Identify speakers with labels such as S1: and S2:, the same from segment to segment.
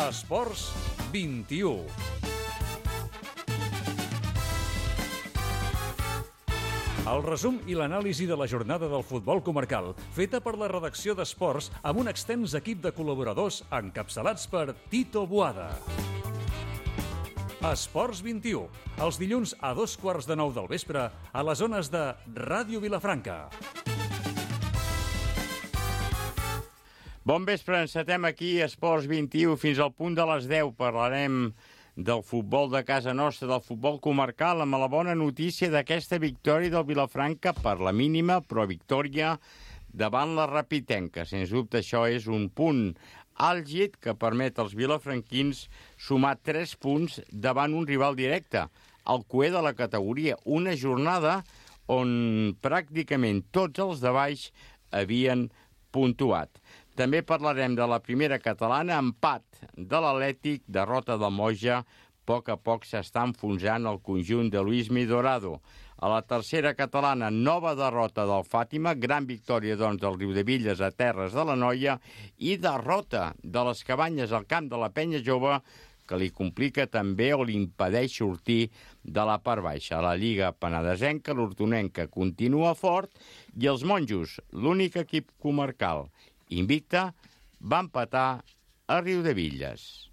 S1: Esports 21. El resum i l'anàlisi de la jornada del futbol comarcal, feta per la redacció d'Esports amb un extens equip de col·laboradors encapçalats per Tito Boada. Esports 21, els dilluns a 8:15 del vespre a les zones de Ràdio Vilafranca.
S2: Bon vespre, encetem aquí Esports 21 fins al punt de les 10. Parlarem del futbol de casa nostra, del futbol comarcal, amb la bona notícia d'aquesta victòria del Vilafranca per la mínima, però victòria davant la Rapitenca. Sens dubte això és un punt àlgid que permet als vilafranquins sumar 3 punts davant un rival directe, el cuer de la categoria. Una jornada on pràcticament tots els de baix havien puntuat. També parlarem de la primera catalana, empat de l'Atlètic, derrota del Moja. A poc s'està enfonsant el conjunt de Luismi Dorado. A la tercera catalana, nova derrota del Fàtima, gran victòria doncs del Riudebitlles a terres de la Noia i derrota de les Cabanyes al camp de la Penya Jove, que li complica també o li impedeix sortir de la part baixa. A la Lliga penedesenca, l'hortonenca continua fort i els monjos, l'únic equip comarcal invicta, va empatar a Riudebitlles.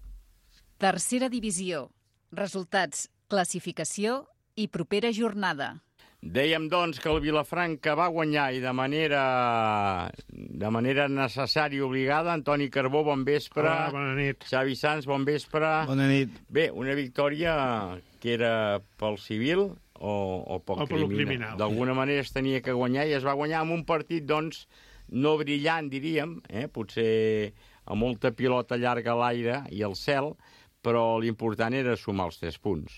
S3: Tercera divisió. Resultats, classificació i propera jornada.
S2: Dèiem, doncs, que el Vilafranca va guanyar i de manera necessària i obligada. Antoni Carbó, bon vespre.
S4: Hola, bona nit.
S2: Xavi Sans, bon vespre.
S5: Bona nit.
S2: Bé, una victòria que era pel civil o pel criminal. D'alguna manera es tenia que guanyar i es va guanyar amb un partit, doncs, no brillant, diríem, potser amb molta pilota llarga a l'aire i al cel, però l'important era sumar els 3 punts.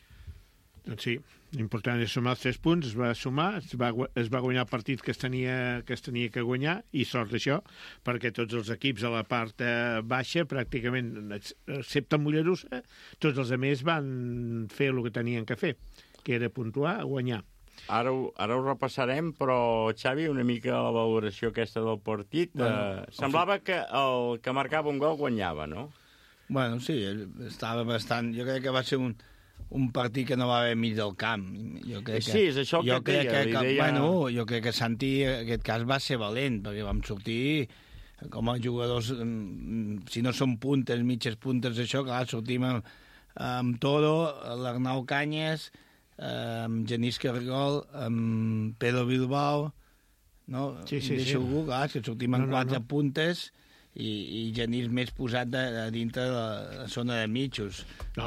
S4: Doncs sí, l'important és sumar els 3 punts, es va sumar, es va guanyar el partit que es tenia que guanyar, i sort d'això, perquè tots els equips a la part baixa, pràcticament, excepte Mollerussa, tots els altres van fer el que tenien que fer, que era puntuar, guanyar.
S2: Ara ho repassarem, però, Xavi, una mica la valoració aquesta del partit. Semblava que el que marcava un gol guanyava, no?
S5: Bueno, sí, estava bastant... Jo crec que va ser un partit que no va haver mig del camp.
S2: Sí, és això que et deia.
S5: Bueno, jo crec que Santi, en aquest cas, va ser valent, perquè vam sortir com a jugadors, si no són puntes, mitges puntes, això, clar, sortim amb Toro, l'Arnau Canyes, amb Genís Cargol, amb Pedro Bilbao, no?
S4: Sí.
S5: Algú, clar, que sortim amb 4 puntes i Genís més posat a dintre de la zona de mitjos.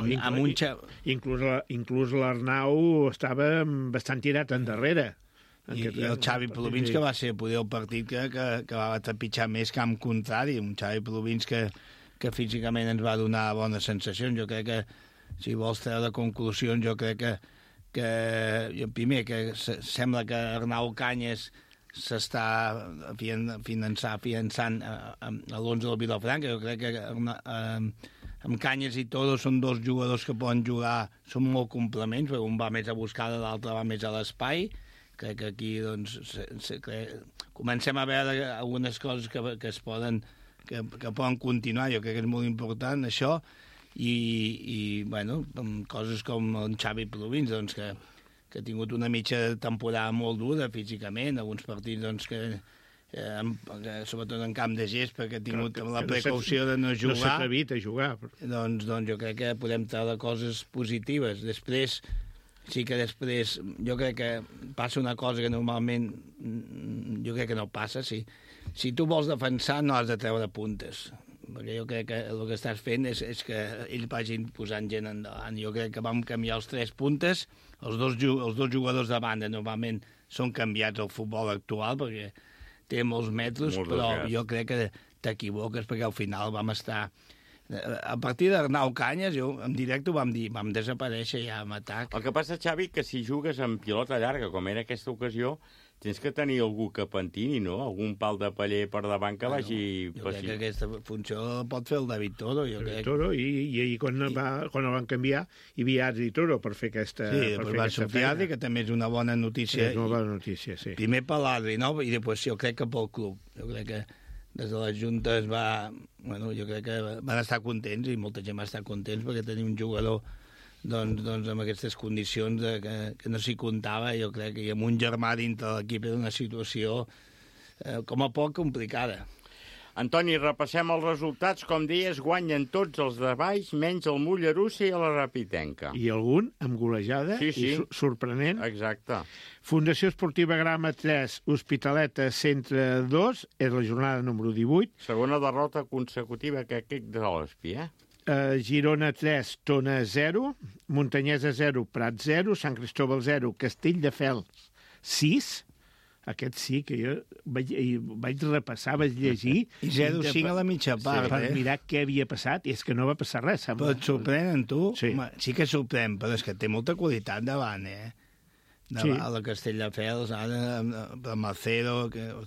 S4: Inclús l'Arnau estava bastant tirat endarrere.
S5: I el Xavi Plovins, que va ser poder el partit que va trepitjar més camp contrari, un Xavi Plovins que físicament ens va donar bones sensacions. Jo crec que, si vols treure conclusions, jo crec que primer, que sembla que Arnau Canyes s'està fiançant a l'11 del Vilafranca. Jo crec que amb Canyes i Toro són 2 jugadors que poden jugar, són molt complements, perquè un va més a buscada, l'altre va més a l'espai. Crec que aquí doncs, comencem a veure algunes coses que poden continuar. Jo crec que és molt important això. I bueno, coses com en Xavi Plovins, doncs, que ha tingut una mitja temporada molt dura físicament, alguns partits doncs, que sobretot en camp de gest, perquè ha tingut la precaució de no jugar.
S4: No s'ha atrevit a jugar.
S5: Doncs jo crec que podem treure coses positives. Després, jo crec que passa una cosa que normalment jo crec que no passa. Si tu vols defensar, no has de treure puntes, perquè jo crec que el que estàs fent és que ells vagin posant gent endavant. Jo crec que vam canviar els 3 puntes. Els dos jugadors de banda normalment són canviats al futbol actual, perquè té molts metres, però jo crec que t'equivoques, perquè al final vam estar... A partir d'Arnau Canyes, en directe vam dir, vam desaparèixer ja amb atac.
S2: El que passa, Xavi, que si jugues amb pilota llarga, com era aquesta ocasió, tens que tenir algú que pentini, no? Algun pal de paller per davant que vagi...
S5: Jo crec que aquesta funció pot fer el David Toro.
S4: Toro, i quan el van canviar, hi havia Adri Toro per fer aquesta feina.
S5: Sí, després va sortir Adri, que també és una bona notícia.
S4: És una bona notícia, sí.
S5: Primer per l'Adri, no? I després jo crec que pel club. Jo crec que des de la Junta jo crec que van estar contents i molta gent va estar contents perquè tenim un jugador doncs amb aquestes condicions que no s'hi comptava, jo crec que amb un germà dintre l'equip era una situació com a poc complicada.
S2: Antoni, repassem els resultats. Com deies, guanyen tots els de baix, menys el Mollerussa i la Rapitenca.
S4: I algun amb golejada i sorprenent.
S2: Exacte.
S4: Fundació Esportiva Grama 3, Hospitaleta Centre 2, és la jornada número 18.
S2: Segona derrota consecutiva que aquest de l'Hospi,
S4: Girona 3, Tona 0, Muntanyesa 0, Prat 0, Sant Cristóbal 0, Castelldefels 6. Aquest sí que jo vaig repassar, vaig llegir...
S5: I 0-5 a la mitja part,
S4: per mirar què havia passat, i és que no va passar res.
S5: Però et sorprenen, tu?
S4: Sí.
S5: Home, sí que sorprèn, però és que té molta qualitat davant, Davant la Castelldefels, ara, el Macedo,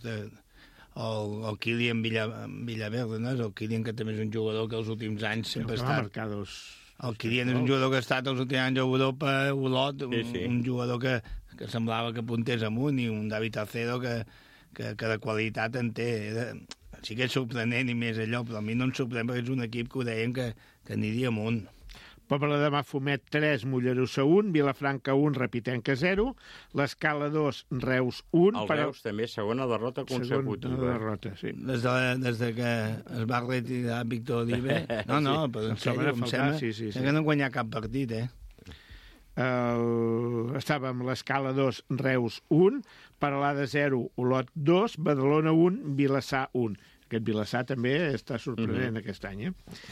S5: el Kilian Villaverde, no? El Kilian, que també és un jugador que els últims anys sempre ha estat... El Kilian és un jugador que ha estat els últims anys a Europa, Olot, un jugador que semblava que apuntés amunt, i un David Acedo que de qualitat en té. Sí que és sorprenent i més allò, però a mi no em sorprèn perquè és un equip que ho dèiem que aniria amunt.
S4: Pobla de Mafumet 3, Mollerussa 1, Vilafranca 1, Rapitenca 0, l'Escala 2, Reus 1...
S2: El Reus també, segona derrota consecutiva.
S4: Segona derrota, sí.
S5: Des de que es va retirar Víctor Olive... No, però en sèrio, em sembla que no han guanyat cap partit,
S4: Estàvem l'Escala 2, Reus 1, Peralada 0, Olot 2, Badalona 1, Vilassar 1. Aquest Vilassar també està sorprenent aquest any,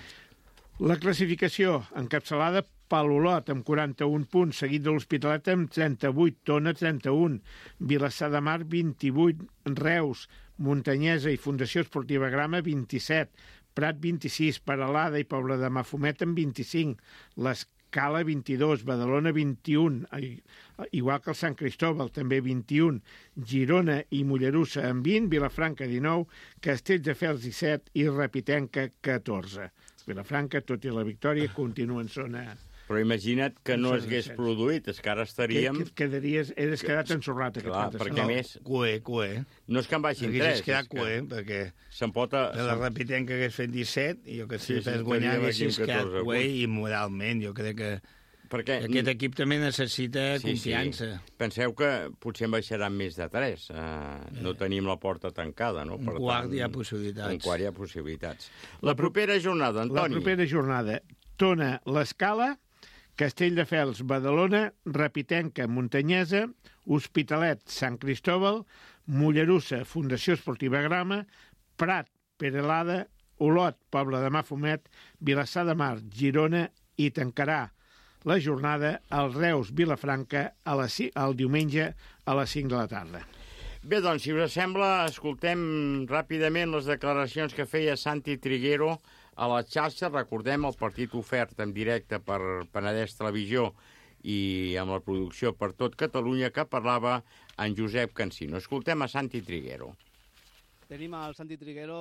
S4: La classificació encapçalada per l'Olot amb 41 punts, seguit de l'Hospitalet amb 38, Tona 31, Vilassar de Mar 28, Reus, Muntanyesa i Fundació Esportiva Grama 27, Prat 26, Peralada i Pobla de Mafumet amb 25, l'Escala 22, Badalona 21, igual que el Sant Cristóbal, també 21, Girona i Mollerussa amb 20, Vilafranca 19, Castelldefels 17 i Rapitenca 14. Vilafranca, tot i la victòria, continua en zona...
S2: Però imagina't que no es hagués produït, és que ara estaríem...
S4: Eres quedat ensorrat aquest cap de setmana.
S2: Perquè més...
S5: Cué.
S2: No és que en baixin 3.
S5: Hauries quedat cué, perquè...
S2: Se'n pot...
S5: La Rapitenca hagués fet 17 i jo que si fes guanyar haguessis quedat cué i moralment. Jo crec que aquest equip també necessita confiança.
S2: Penseu que potser en baixaran més de 3. No tenim la porta tancada, no?
S5: Un quart hi ha possibilitats.
S2: Un quart hi ha possibilitats. La propera jornada, Antoni.
S4: La propera jornada. Tona, l'Escala, Castelldefels, Badalona, Rapitenca, Muntanyesa, Hospitalet, Sant Cristóbal, Mollerussa, Fundació Esportiva Grama, Prat, Peralada, Olot, Pobla de Mafumet, Vilassar de Mar, Girona i tancarà la jornada al Reus Vilafranca el diumenge a les 5 de la tarda.
S2: Bé, doncs, si us sembla, escoltem ràpidament les declaracions que feia Santi Triguero a la xarxa. Recordem el partit ofert en directe per Penedès Televisió i amb la producció per tot Catalunya, que parlava en Josep Cansino. Escoltem a Santi Triguero.
S6: Tenim el Santi Triguero,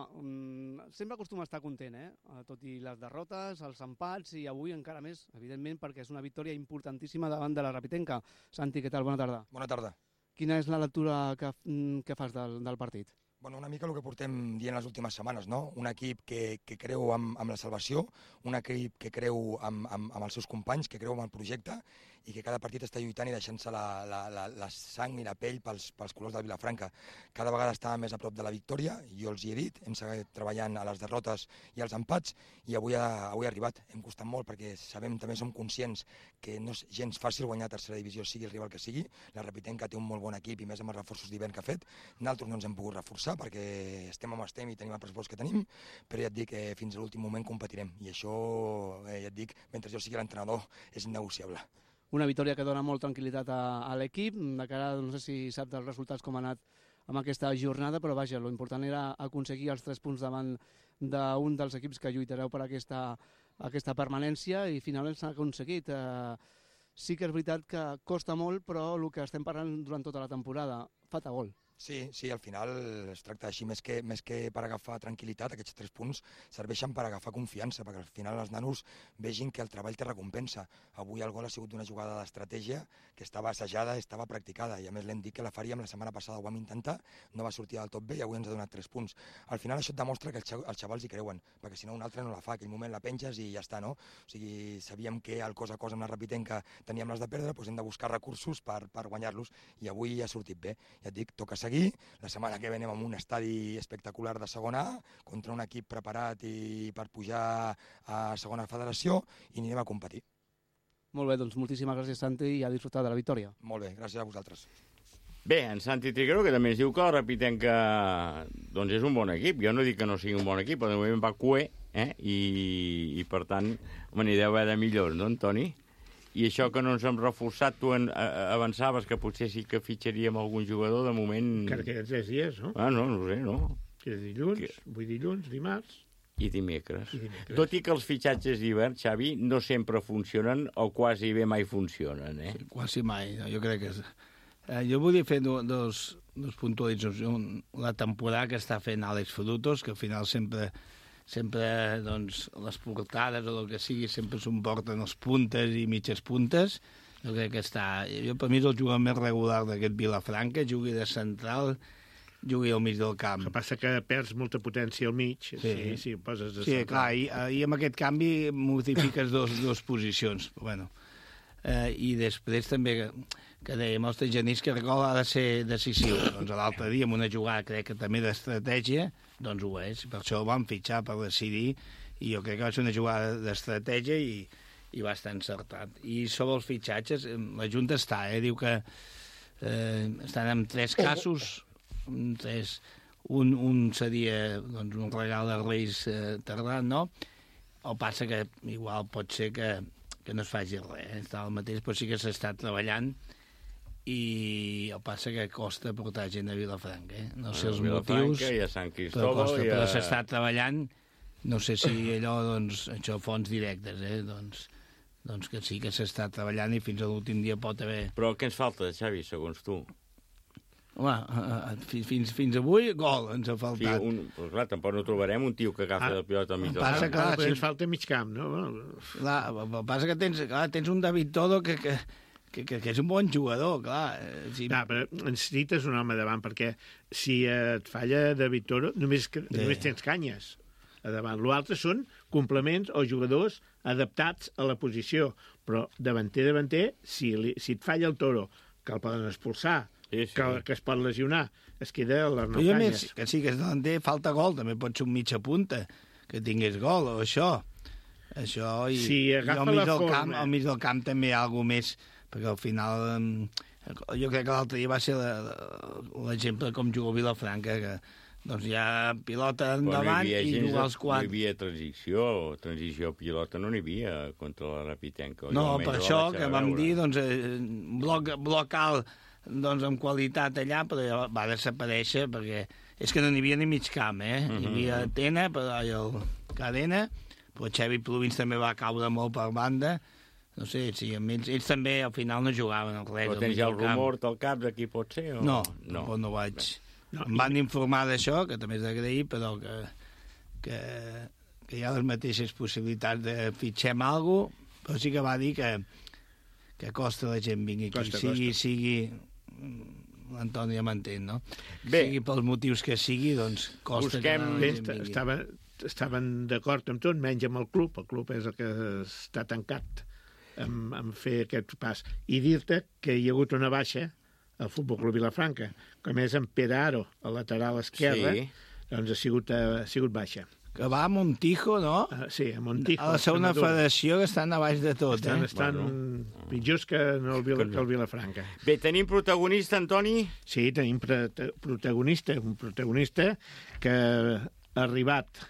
S6: sempre acostuma a estar content, tot i les derrotes, els empats, i avui encara més, evidentment, perquè és una victòria importantíssima davant de la Rapitenca. Santi, què tal? Bona tarda.
S7: Bona tarda.
S6: Quina és la lectura que fas del partit?
S7: Bueno, una mica el que portem dient les últimes setmanes, no? Un equip que creu amb la salvació, un equip que creu amb els seus companys, que creu en el projecte i que cada partit està lluitant i deixant-se la sang i la pell pels colors de Vilafranca. Cada vegada està més a prop de la victòria, jo els hi he dit, hem seguit treballant a les derrotes i als empats i avui ha arribat. Hem costat molt perquè sabem, també som conscients que no és gens fàcil guanyar a tercera divisió, sigui el rival que sigui. La Rapitenca té un molt bon equip i més amb els reforços d'hivern que ha fet. Nosaltres no ens hem pogut reforçar perquè estem on estem i tenim el pressupost que tenim, però ja et dic, fins a l'últim moment competirem i això, ja et dic, mentre jo sigui l'entrenador, és innegociable.
S6: Una victòria que dona molt tranquil·litat a l'equip, de cara, no sé si saps dels resultats com ha anat amb aquesta jornada, però vaja, l'important era aconseguir els 3 punts davant d'un dels equips que lluitareu per aquesta permanència i finalment s'ha aconseguit. Sí que és veritat que costa molt, però el que estem parlant durant tota la temporada, falta gol.
S7: Sí, al final es tracta així, més que per agafar tranquil·litat, aquests 3 punts serveixen per agafar confiança, perquè al final els nanos vegin que el treball té recompensa. Avui el gol ha sigut una jugada d'estratègia que estava assajada, estava practicada, i a més l'hem dit que la faríem, la setmana passada ho vam intentar, no va sortir del tot bé i avui ens ha donat 3 punts. Al final això et demostra que els xavals hi creuen, perquè si no un altre no la fa, aquell moment la penges i ja està, no? O sigui, sabíem que al cos a cos amb la Rapitenca teníem les de perdre, doncs hem de buscar recursos per guanyar-los, i avui ha sortit bé. Ja et dic, toca seguir. La setmana que ve anem amb un estadi espectacular de segona A, contra un equip preparat i per pujar a segona federació, i anirem a competir.
S6: Molt bé, doncs moltíssimes gràcies, Santi, i a disfrutar de la victòria.
S7: Molt bé, gràcies a vosaltres.
S2: Bé, en Santi Triguero, que també ens diu que la Rapitenca doncs és un bon equip. Jo no dic que no sigui un bon equip, però de moment va cué, i per tant, n'hi deu haver de millors, no, Antoni? I això que no ens hem reforçat, tu avançaves que potser sí que fitxaríem algun jugador, de moment...
S4: Encara queden 3 dies, no?
S2: No ho sé, no?
S4: Queda dilluns, dimarts...
S2: I dimecres. Tot i que els fitxatges d'hivern, Xavi, no sempre funcionen, o quasi bé mai funcionen,
S5: Sí, quasi mai, jo crec que és... Jo volia fer dos puntualitzacions. La temporada que està fent Àlex Frutos, que al final sempre doncs, les portades o el que sigui sempre s'emporten els puntes i mitges puntes. Jo crec que per mi és el jugador més regular d'aquest Vilafranca, jugui de central, jugui al mig del camp.
S4: El que passa que perds molta potència al mig, si poses de central.
S5: Sí, clar, i amb aquest canvi modifiques dos posicions. Bueno, i després també que dèiem els Genís que el gol ha de ser decisiu. Doncs l'altre dia, amb una jugada, crec que també d'estratègia, doncs ho és. Per això el van fitxar, per decidir, i jo crec que va ser una jugada d'estratègia i va estar encertat. I sobre els fitxatges, la Junta està, diu que estan en 3 casos, un seria doncs, un regal de Reis tardant, no? El passa que igual pot ser que no es faci res, està el mateix, però sí que s'està treballant, i el passa que costa portar gent a Vilafranca, no sé els motius,
S2: i a Sant Cristóbal,
S5: però s'està treballant, no sé si allò, doncs, això, fonts directes, doncs que sí que s'està treballant i fins a l'últim dia pot haver...
S2: Però què ens falta, Xavi, segons tu?
S5: Home, fins avui, gol ens ha faltat.
S2: Sí, però clar, tampoc no trobarem un tio que agafa la pilota al mig del camp.
S4: Clar, però ens falta mig camp, no?
S5: Clar, el passa que tens un David Todo que és un bon jugador, clar.
S4: Clar, però necessites un home davant, perquè si et falla David Toro, només tens Canyes a davant. L'altre són complements o jugadors adaptats a la posició, però davanter, si et falla el Toro, que el poden expulsar, que es pot lesionar, es queda l'Arnau Canyes.
S5: Que sí, que és davanter, falta gol, també pot ser un mitja punta, que tingués gol, o això. I
S4: si agafa la forma...
S5: Al mig del camp també hi ha alguna més, perquè al final jo crec que l'altre dia va ser l'exemple com juga Vilafranca, que doncs hi ha pilota endavant i jugar als 4.
S2: No hi havia transició pilota no n'hi havia contra la Rapitenca.
S5: No, per això que vam dir, doncs, bloc alt, doncs, amb qualitat allà, però va desaparèixer perquè és que no n'hi havia ni mig camp, Hi havia Tena, però el Cadena, però Xavi Plovins també va caure molt per banda. No sé, sí, ells també al final no jugaven al res.
S2: Però tens ja el rumor del cap de qui pot ser?
S5: No vaig. Em van informar d'això, que també és d'agrair, però que hi ha les mateixes possibilitats de fitxem alguna cosa, però sí que va dir que costa la gent vingui aquí. Sigui l'Antoni ja m'entén, no? Sigui pels motius que sigui, doncs costa que la gent vingui.
S4: Estaven d'acord amb tot, menys amb el club. El club és el que està tancat en fer aquest pas. I dir-te que hi ha hagut una baixa al Futbol Club Vilafranca, com és en Pere Aro, al lateral esquerre, doncs ha sigut baixa.
S5: Que va a Montijo, no?
S4: Sí, a Montijo.
S5: A la segona federació, que estan a baix de tot,
S4: Estan pitjors que el Vilafranca.
S2: Bé, tenim protagonista, Antoni?
S4: Sí, tenim protagonista, un protagonista que ha arribat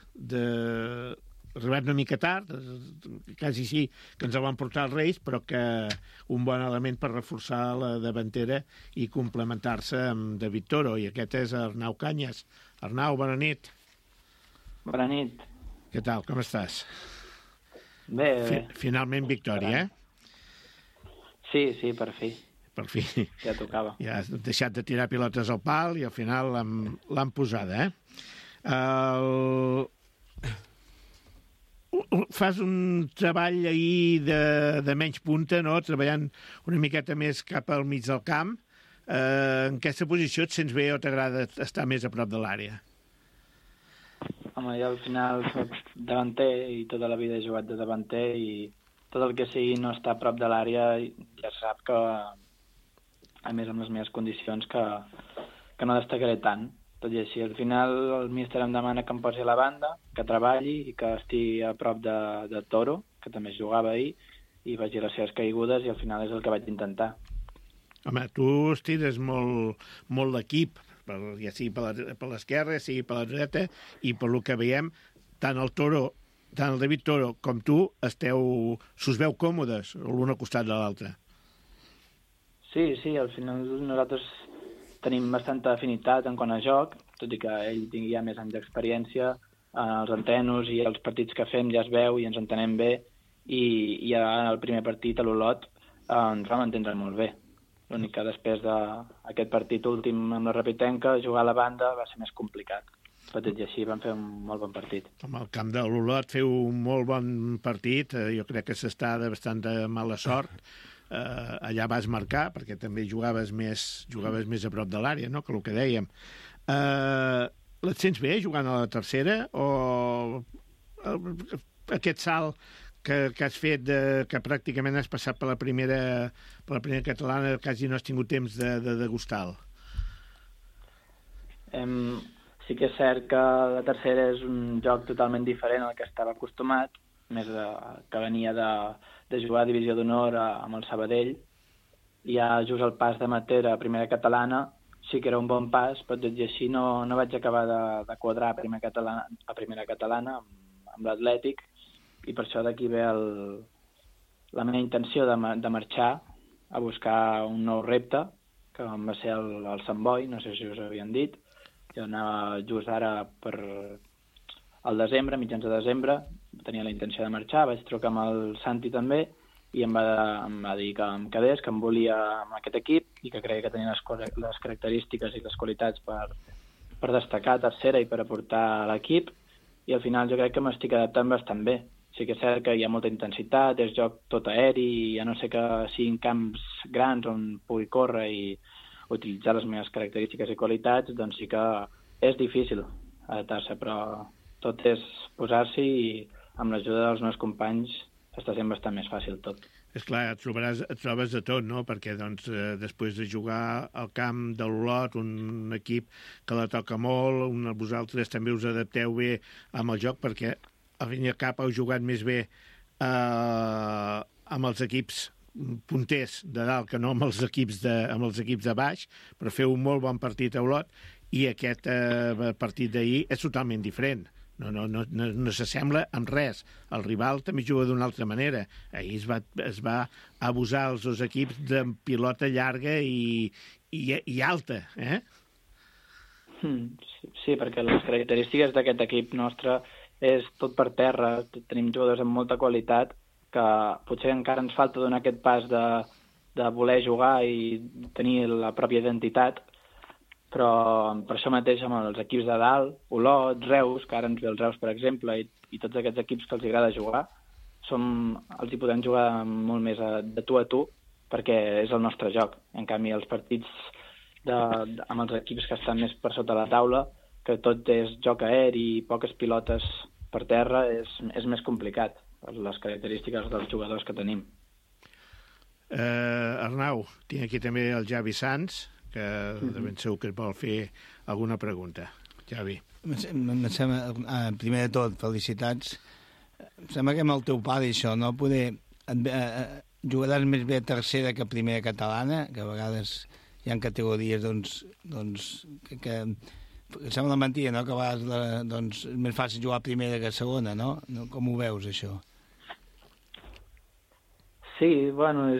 S4: una mica tard, quasi sí que ens el van portar els Reis, però que un bon element per reforçar la davantera i complementar-se amb David Toro, i aquest és Arnau Canyes. Arnau, bona nit.
S8: Bona nit.
S4: Què tal, com estàs?
S8: Bé.
S4: Finalment victòria,
S8: Sí, per fi.
S4: per fi.
S8: Ja tocava.
S4: Ja has deixat de tirar pilotes al pal i al final l'han posada, Fas un treball ahir de menys punta, no? Treballant una miqueta més cap al mig del camp. En aquesta posició et sents bé o t'agrada estar més a prop de l'àrea?
S8: Home, jo al final soc davanter i tota la vida he jugat de davanter i tot el que sigui no estar a prop de l'àrea ja sap que, a més amb les meves condicions, que no destacaré tant. Tot i així, al final el míster em demana que em posi a la banda, que treballi i que estigui a prop de Toro, que també jugava ahir, i vegi les seves caigudes i al final és el que vaig intentar.
S4: Home, tu estires molt l'equip, ja sigui per l'esquerra, ja sigui per la dreta, i per lo que veiem, tant el David Toro com tu s'us veu còmodes l'un al costat de l'altre.
S8: Sí, al final nosaltres tenim bastanta afinitat en quant a joc, tot i que ell tingui ja més anys d'experiència, els entrenos i els partits que fem ja es veu i ens entenem bé, i ja el primer partit a l'Olot ens vam entendre molt bé. L'únic que després d'aquest partit últim amb la Rapitenca, jugar a la banda va ser més complicat. Tot i així vam fer un molt bon partit.
S4: Amb el camp de l'Olot feu un molt bon partit, jo crec que s'està de bastant mala sort. Allà vas marcar, perquè també jugaves més a prop de l'àrea, no?, que el que dèiem. Et sents bé jugant a la tercera? O aquest salt que has fet, que pràcticament has passat per la primera catalana, quasi no has tingut temps de degustar-lo?
S8: Sí que és cert que la tercera és un joc totalment diferent al que estava acostumat, més que venia de jugar a Divisió d'Honor amb el Sabadell. Ja just el pas d'amateur a primera catalana sí que era un bon pas, però tot i així no vaig acabar de quadrar a primera catalana amb l'Atlètic, i per això d'aquí ve la meva intenció de marxar a buscar un nou repte, que va ser el Sant Boi, no sé si us havien dit. Jo anava just ara per al desembre, mitjans de desembre, tenia la intenció de marxar, vaig trucar amb el Santi també, i em va dir que em quedés, que em volia amb aquest equip i que creia que tenia les característiques i les qualitats per destacar a tercera i per aportar a l'equip, i al final jo crec que m'estic adaptant bastant bé. Sí que és cert que hi ha molta intensitat, és joc tot aeri, i a no ser que siguin camps grans on pugui córrer i utilitzar les meves característiques i qualitats, doncs sí que és difícil adaptar-se, però tot és posar-s'hi i amb l'ajuda dels meus companys està sent bastant més fàcil tot.
S4: És clar, et trobes de tot, no?, perquè després de jugar al camp de l'Olot, un equip que la toca molt, vosaltres també us adapteu bé amb el joc, perquè al fin i al cap heu jugat més bé amb els equips punters de dalt que no amb els equips de baix, però feu un molt bon partit a Olot, i aquest partit d'ahir és totalment diferent. No s'assembla amb res. El rival també juga d'una altra manera. Ahir es va abusar els dos equips de pilota llarga i alta,
S8: Sí, perquè les característiques d'aquest equip nostre és tot per terra. Tenim jugadors amb molta qualitat que potser encara ens falta donar aquest pas de voler jugar i tenir la pròpia identitat, però per això mateix amb els equips de dalt, Olot, Reus, que ara ens ve el Reus, per exemple, i tots aquests equips que els agrada jugar, els hi podem jugar molt més de tu a tu, perquè és el nostre joc. En canvi, els partits amb els equips que estan més per sota la taula, que tot és joc aeri i poques pilotes per terra, és més complicat, per les característiques dels jugadors que tenim.
S4: Arnau, tinc aquí també el Javi Sans, que de ben segur que et vol fer alguna pregunta. Javi.
S5: Primer de tot, felicitats. Em sembla que amb el teu pare això, no? Jugaràs més bé a tercera que a primera catalana, que a vegades hi ha categories que sembla mentida, no?, que a vegades és més fàcil jugar a primera que a segona, no? Com ho veus, això?
S8: Sí, bueno,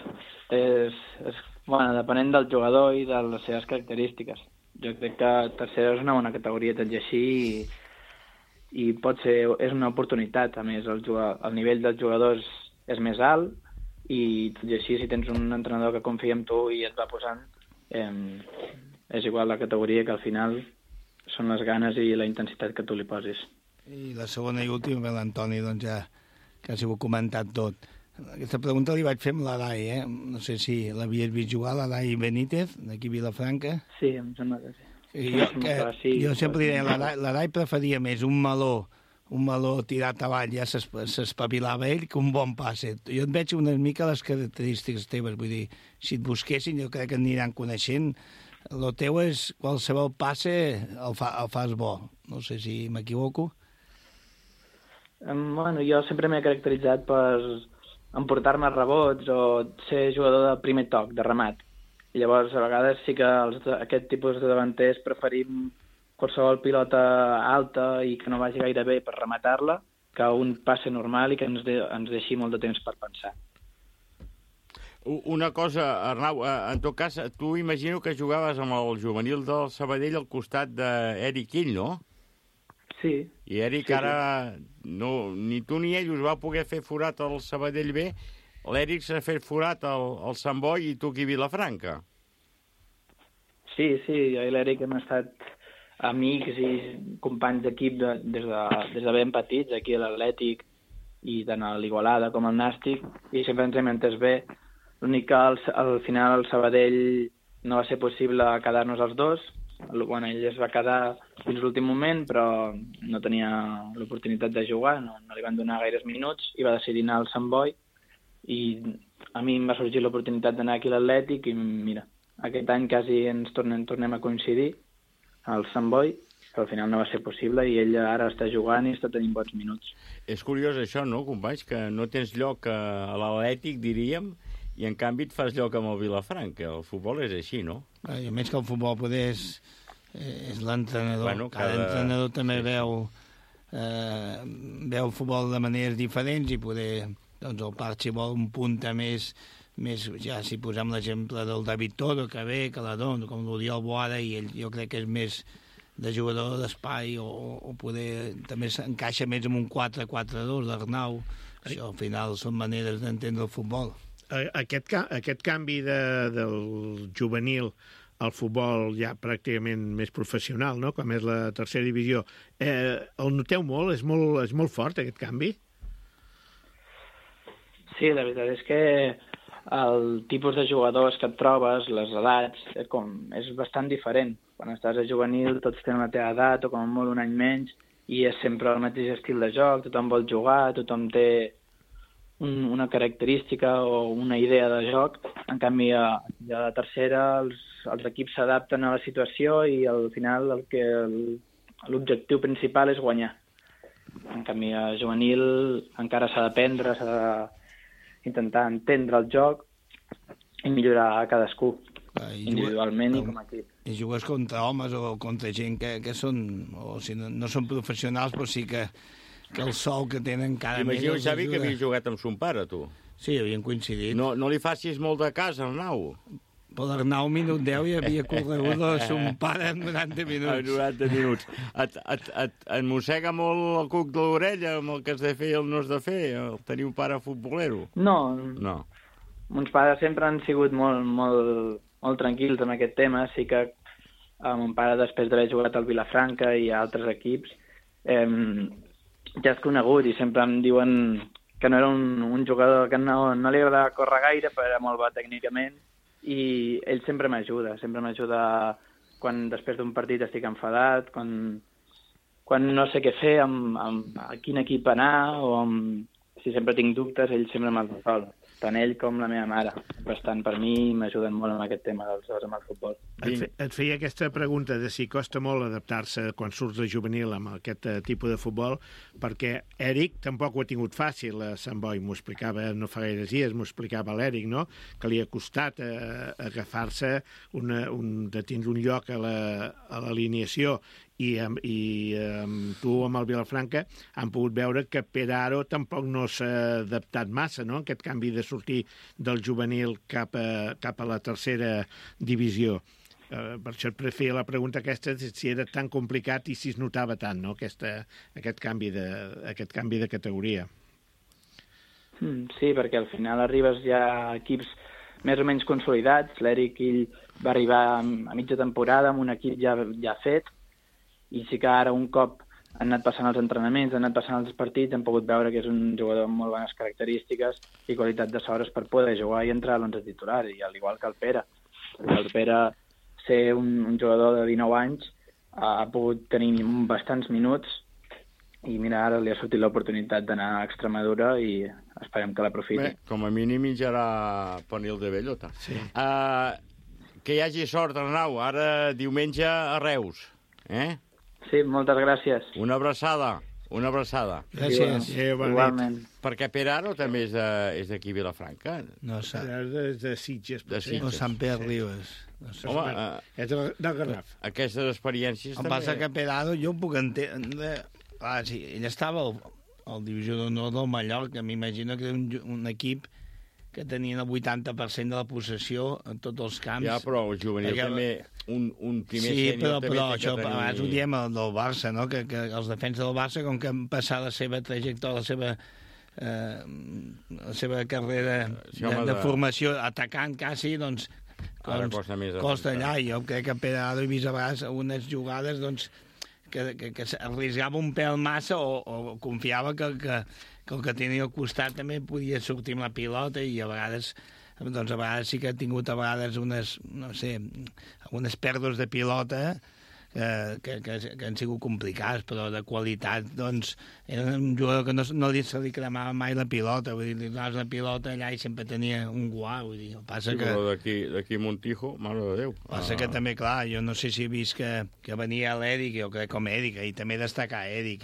S8: depenent del jugador i de les seves característiques. Jo crec que tercera és una bona categoria, tot i així, i és una oportunitat. A més, el nivell dels jugadors és més alt i tot i així, si tens un entrenador que confia en tu i et va posant, és igual la categoria, que al final són les ganes i la intensitat que tu li posis.
S5: I la segona i última, l'Antoni, doncs ja quasi ho ha comentat tot. Aquesta pregunta li vaig fer amb l'Adai, No sé si l'havies vist jugar, l'Adai Benítez, d'aquí Vilafranca.
S8: Sí, em sembla que sí.
S5: Jo sempre diré, l'Adai preferia més un meló tirat avall, ja s'espavilava ell, que un bon passe. Jo et veig unes mica les característiques teves, vull dir, si et busquessin jo crec que aniran coneixent. El teu és qualsevol passe el fas bo. No sé si m'equivoco.
S8: Bueno, jo sempre m'he caracteritzat per emportar-me rebots o ser jugador de primer toc, de remat. I llavors, a vegades sí que aquest tipus de davanters preferim qualsevol pilota alta i que no vagi gaire bé per rematar-la, que un passe normal i que ens deixi molt de temps per pensar.
S2: Una cosa, Arnau, en tot cas, tu imagino que jugaves amb el juvenil del Sabadell al costat d'Eric Ill, no?
S8: Sí.
S2: I Eric ara, no, ni tu ni ell us va poder fer forat al Sabadell B. L'Eric s'ha fet forat al Sant Boi i tu aquí a Vilafranca.
S8: Sí, jo i l'Eric hem estat amics i companys d'equip des de ben petits, aquí a l'Atlètic i tant a l'Igualada com al Nàstic, i sempre ens hem entès bé. L'únic que al final al Sabadell no va ser possible quedar-nos els dos. Bueno, ell es va quedar fins l'últim moment, però no tenia l'oportunitat de jugar, no li van donar gaires minuts i va decidir anar al Sant Boi, i a mi em va sorgir l'oportunitat d'anar aquí a l'Atlètic i mira, aquest any quasi ens tornem a coincidir al Sant Boi, però al final no va ser possible i ell ara està jugant i està tenint bons minuts.
S2: És curiós això, no, companys, que no tens lloc a l'Atlètic, diríem, i en canvi et fas lloc amb el Vilafranca. El futbol és així, no?
S5: I a més que el futbol poder és l'entrenador. Bueno, cada entrenador també veu el futbol de maneres diferents i poder, doncs el Parchi vol un punt més, ja si posem l'exemple del David Toro, que ve, que com l'Oriol Boada, i ell jo crec que és més de jugador d'espai o poder també s'encaixa més en un 4-4-2 d'Arnau. Això al final són maneres d'entendre el futbol.
S4: Aquest canvi del juvenil al futbol ja pràcticament més professional, no? Com és la tercera divisió, el noteu molt? És molt fort, aquest canvi?
S8: Sí, la veritat és que el tipus de jugadors que et trobes, les edats, és bastant diferent. Quan estàs a juvenil tots tenen la teva edat o com molt un any menys i és sempre el mateix estil de joc, tothom vol jugar, tothom té una característica o una idea de joc. En canvi, a la tercera els equips s'adapten a la situació i al final l'objectiu principal és guanyar. En canvi, a juvenil encara s'ha d'aprendre, s'ha d'intentar entendre el joc i millorar a cadascú, individualment i com a equip.
S5: I jugues contra homes o contra gent que són, o si no són professionals, però sí que el sou que tenen cada mes...
S2: Imagino, Xavi, que havies jugat amb son pare, tu.
S5: Sí, havien coincidit.
S2: No li facis molt de cas, Arnau.
S5: Per l'Arnau, minut 10, hi havia corregut de son pare en 90 minuts.
S2: En 90 minuts. Et mossega molt el cuc de l'orella amb el que has de fer i el no has de fer? El tenir un pare futbolero?
S8: No. Mons pares sempre han sigut molt tranquils amb aquest tema. Sí que mon pare, després d'haver jugat al Vilafranca i a altres equips, ja és conegut i sempre em diuen que no era un jugador que no li agradava córrer gaire, però era molt bo tècnicament, i ell sempre m'ajuda quan després d'un partit estic enfadat, quan no sé què fer, a quin equip anar, o si sempre tinc dubtes, ell sempre me'l resol. Tant ell com la meva mare. Bastant per mi m'ajuden molt amb aquest tema dels dos amb el futbol.
S4: Et feia aquesta pregunta de si costa molt adaptar-se quan surts de juvenil amb aquest tipus de futbol, perquè Eric tampoc ho ha tingut fàcil a Sant Boi, m'ho explicava no fa gaires dies, m'ho explicava l'Eric, no? Que li ha costat agafar-se de tindre un lloc a l'alineació, i tu amb el Vilafranca han pogut veure que Peraro tampoc no s'ha adaptat massa, no?, aquest canvi de sortir del juvenil cap a la tercera divisió. Per això et feia la pregunta aquesta, si era tan complicat i si es notava tant, no?, aquest canvi de categoria.
S8: Sí, perquè al final arribes ja a equips més o menys consolidats. L'Eric ell va arribar a mitja temporada amb un equip ja fet, i sí que ara un cop han anat passant els entrenaments, han anat passant els partits, hem pogut veure que és un jugador amb molt bones característiques i qualitat de sobres per poder jugar i entrar a l'11 titular, i al igual que el Pere. El Pere, ser un jugador de 19 anys, ha pogut tenir bastants minuts, i mira, ara li ha sortit l'oportunitat d'anar a Extremadura i esperem que l'aprofiti.
S2: Bé, com a mínim menjarà pernil de bellota.
S4: Sí.
S2: Que hi hagi sort, Arnau. Ara diumenge a Reus.
S8: Sí, moltes gràcies.
S2: Una abraçada. Una abraçada.
S5: Gràcies.
S8: Igualment.
S2: Perquè Pere Aro també és d'aquí Vilafranca.
S5: No sap.
S4: És de Sitges, potser.
S5: O Sant Pere Ribes. No sé.
S2: Home,
S4: És del Garraf.
S2: aquestes experiències
S5: Em
S2: també...
S5: passa que Perado jo puc entendre... Clar, sí, ell estava al Divisió d'Honor del Mallorca. M'imagino que era un equip que tenien el 80% de la possessió en tots els camps.
S2: Ja, però el juvenil
S5: Perquè...
S2: també, un primer
S5: sí,
S2: sènior també
S5: però
S2: té
S5: això,
S2: que tenir...
S5: abans ho diem del Barça, no? que els defenses del Barça, com que han passat la seva trajectòria, la seva carrera de formació atacant quasi, doncs costa allà. I jo crec que Perado he vist a vegades unes jugades doncs, que arriesgava un pèl massa o confiava que el que tenia al costat també podia sortir amb la pilota, i a vegades sí que ha tingut unes pèrdues de pilota que han sigut complicades, però de qualitat, doncs, era un jugador que no se li cremava mai la pilota, vull dir, li donaves la pilota allà i sempre tenia un guà, vull dir, passa que...
S2: Però d'aquí Montijo, mare de Déu.
S5: Passa que també, clar, jo no sé si he vist que venia l'Eric, jo crec com Eric, i també destacar Eric,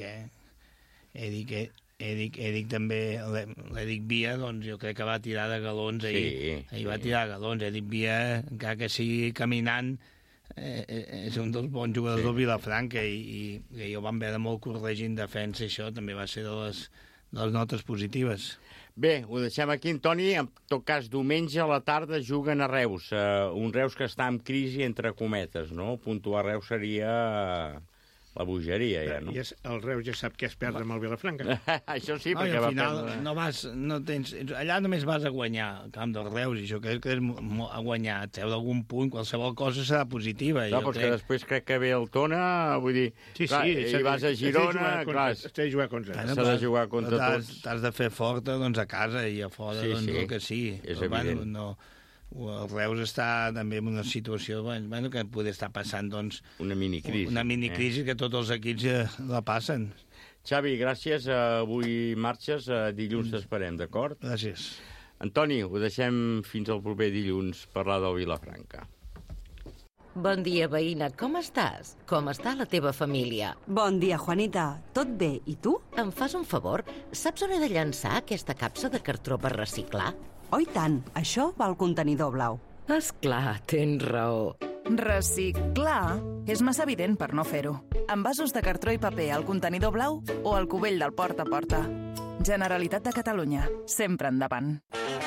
S5: Eric també, l'Eric Via, doncs jo crec que va tirar de galons ahir. Ahir va tirar de galons. Eric Via, encara que sigui caminant, és un dels bons jugadors del Vilafranca, i jo vam veure molt corregint defensa, i això també va ser de les notes positives.
S2: Bé, ho deixem aquí, Antoni. En tot cas, diumenge a la tarda juguen a Reus. Un Reus que està en crisi, entre cometes, no? Puntuar Reus seria... la bogeria, ja, no?
S4: El Reus ja sap què es perd amb el Vilafranca.
S2: Això sí, perquè
S5: al final allà només vas a guanyar al camp del Reus, i això crec que és a guanyar, treure algun punt, qualsevol cosa serà positiva.
S2: No, però després crec que ve el Tona, vull dir, i vas a Girona, clar,
S4: s'ha de jugar contra.
S2: S'ha de jugar contra tots.
S5: T'has de fer forta, doncs, a casa i a fora, doncs, el que sí.
S2: És evident.
S5: El Reus està també en una situació que poder estar passant, doncs...
S2: Una minicrisi.
S5: Una minicrisi que tots els equips la passen.
S2: Xavi, gràcies. Avui marxes. Dilluns t'esperem, d'acord?
S5: Gràcies.
S2: Antoni, ho deixem fins al proper dilluns parlar del Vilafranca.
S9: Bon dia, veïna. Com estàs? Com està la teva família?
S10: Bon dia, Juanita. Tot bé. I tu?
S9: Em fas un favor? Saps on he de llançar aquesta capsa de cartró per reciclar?
S10: Oh, i tant. Això va al contenidor blau.
S9: Esclar, tens raó.
S11: Reciclar és massa evident per no fer-ho. Envasos de cartró i paper al contenidor blau o al cubell del porta a porta. Generalitat de Catalunya. Sempre endavant.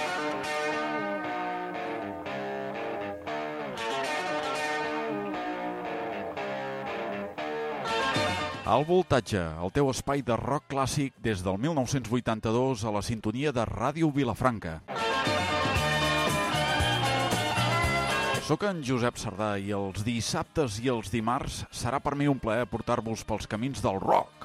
S12: Al Voltatge, el teu espai de rock clàssic des del 1982 a la sintonia de Ràdio Vilafranca. Soc en Josep Sardà i els dissabtes i els dimarts serà per mi un plaer portar-vos pels camins del rock.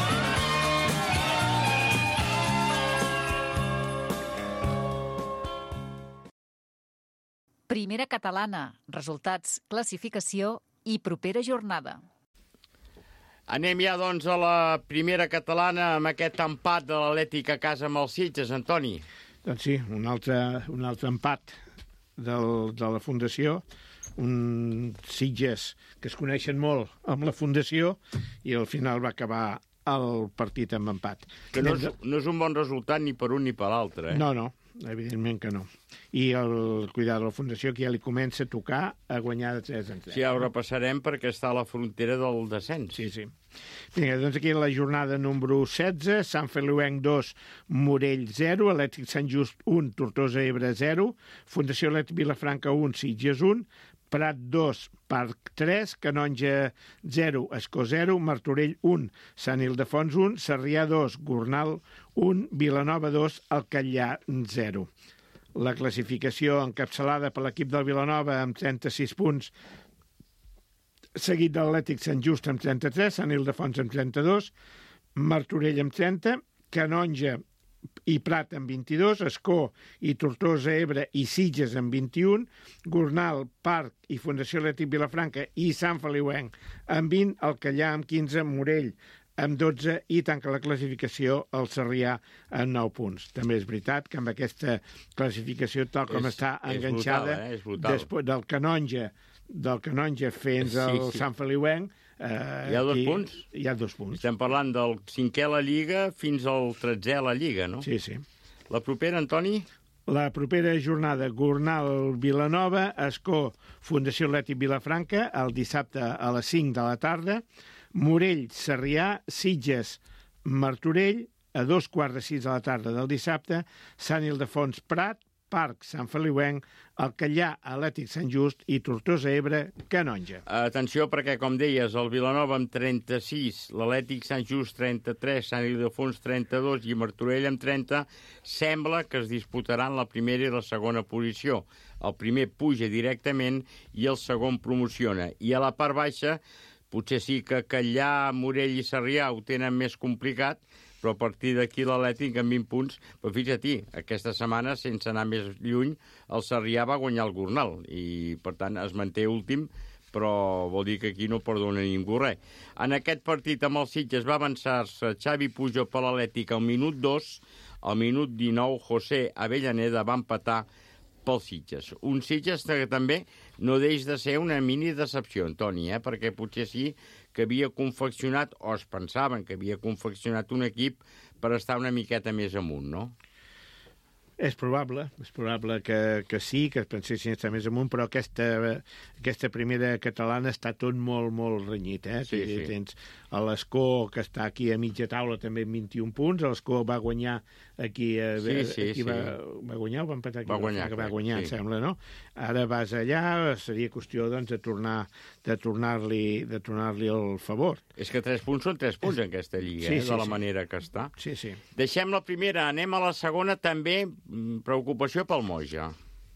S3: Primera catalana, resultats, classificació i propera jornada.
S2: Anem ja, doncs, a la primera catalana amb aquest empat de l'Atlètic a casa amb els Sitges, Antoni.
S4: Doncs sí, un altre empat de la Fundació, un Sitges que es coneixen molt amb la Fundació i al final va acabar el partit amb empat.
S2: Que no és un bon resultat ni per un ni per l'altre, eh?
S4: No, evidentment que no. I el cuidar de la Fundació que ja li comença a tocar a guanyar de 3-3.
S2: Sí, ja ho repassarem perquè està a la frontera del descens.
S4: Sí. Vinga, doncs aquí la jornada número 16, Sant Feliuenc 2, Morell 0, Atlètic Sant Just 1, Tortosa Ebre 0, Fundació Atlètic Vilafranca 1, Sitges 1, Prat 2, Parc 3, Canonja 0, Escó 0, Martorell 1, Sant Ildefons 1, Sarrià 2, Gornal 1, Vilanova 2, Alcallà 0. La classificació encapçalada per l'equip del Vilanova amb 36 punts, seguit de l'Atlètic Sant Just amb 33, Sant Ildefons amb 32, Martorell amb 30, Canonja i Prat amb 22, Escó i Tortosa, Ebre i Sitges amb 21, Gornal, Parc i Fundació Atlètic Vilafranca i Sant Feliuenc amb 20, Alcallà amb 15, Morell amb 12 i tanca la classificació el Sarrià amb 9 punts. També és veritat que amb aquesta classificació, tal com està enganxada, després del Canonja fins al Sant Feliuenc,
S2: hi ha 2 punts?
S4: Hi ha 2 punts.
S2: Estem parlant del 5è a la Lliga fins al 13è a la Lliga, no?
S4: Sí, sí.
S2: La propera, Antoni?
S4: La propera jornada, Gornal Vilanova, Escó, Fundació Atlètic Vilafranca, el dissabte a les 5 de la tarda, Morell, Sarrià, Sitges, Martorell, a 2:15 de la tarda del dissabte, Sant Ildefons, Prat, Parc, Sant Feliuenc, Alcallà, Atlètic Sant Just i Tortosa, Ebre, Canonja.
S2: Atenció, perquè, com deies, el Vilanova amb 36, l'Atlètic Sant Just 33, Sant Ildefons 32 i Martorell amb 30, sembla que es disputaran la primera i la segona posició. El primer puja directament i el segon promociona. I a la part baixa, potser sí que Alcallà, Morell i Sarrià ho tenen més complicat, però a partir d'aquí l'Atlètic amb 20 punts. Però fixa't, aquesta setmana, sense anar més lluny, el Sarrià va guanyar el Gornal i, per tant, es manté últim, però vol dir que aquí no perdona ningú res. En aquest partit amb el Sitges va avançar-se Xavi Pujol per l'Atlètic al minut 2, al minut 19 José Avellaneda va empatar pel Sitges. Un Sitges que també no deix de ser una mini decepció, Antoni, perquè potser sí que havia confeccionat, o es pensaven que havia confeccionat un equip per estar una miqueta més amunt, no?
S4: És probable que sí, que es pensessin estar més amunt, però aquesta primera catalana està tot molt, molt renyit.
S2: Sí.
S4: Tens l'Escó, que està aquí a mitja taula, també amb 21 punts. L'Escó va guanyar aquí. Va guanyar o va empatar aquí? Va guanyar, em sembla, no? Ara vas allà, seria qüestió doncs, de tornar-li el favor.
S2: És que 3 punts són 3 punts en aquesta lliga, de la manera que està.
S4: Sí, sí.
S2: Deixem la primera, anem a la segona, també preocupació pel Moja.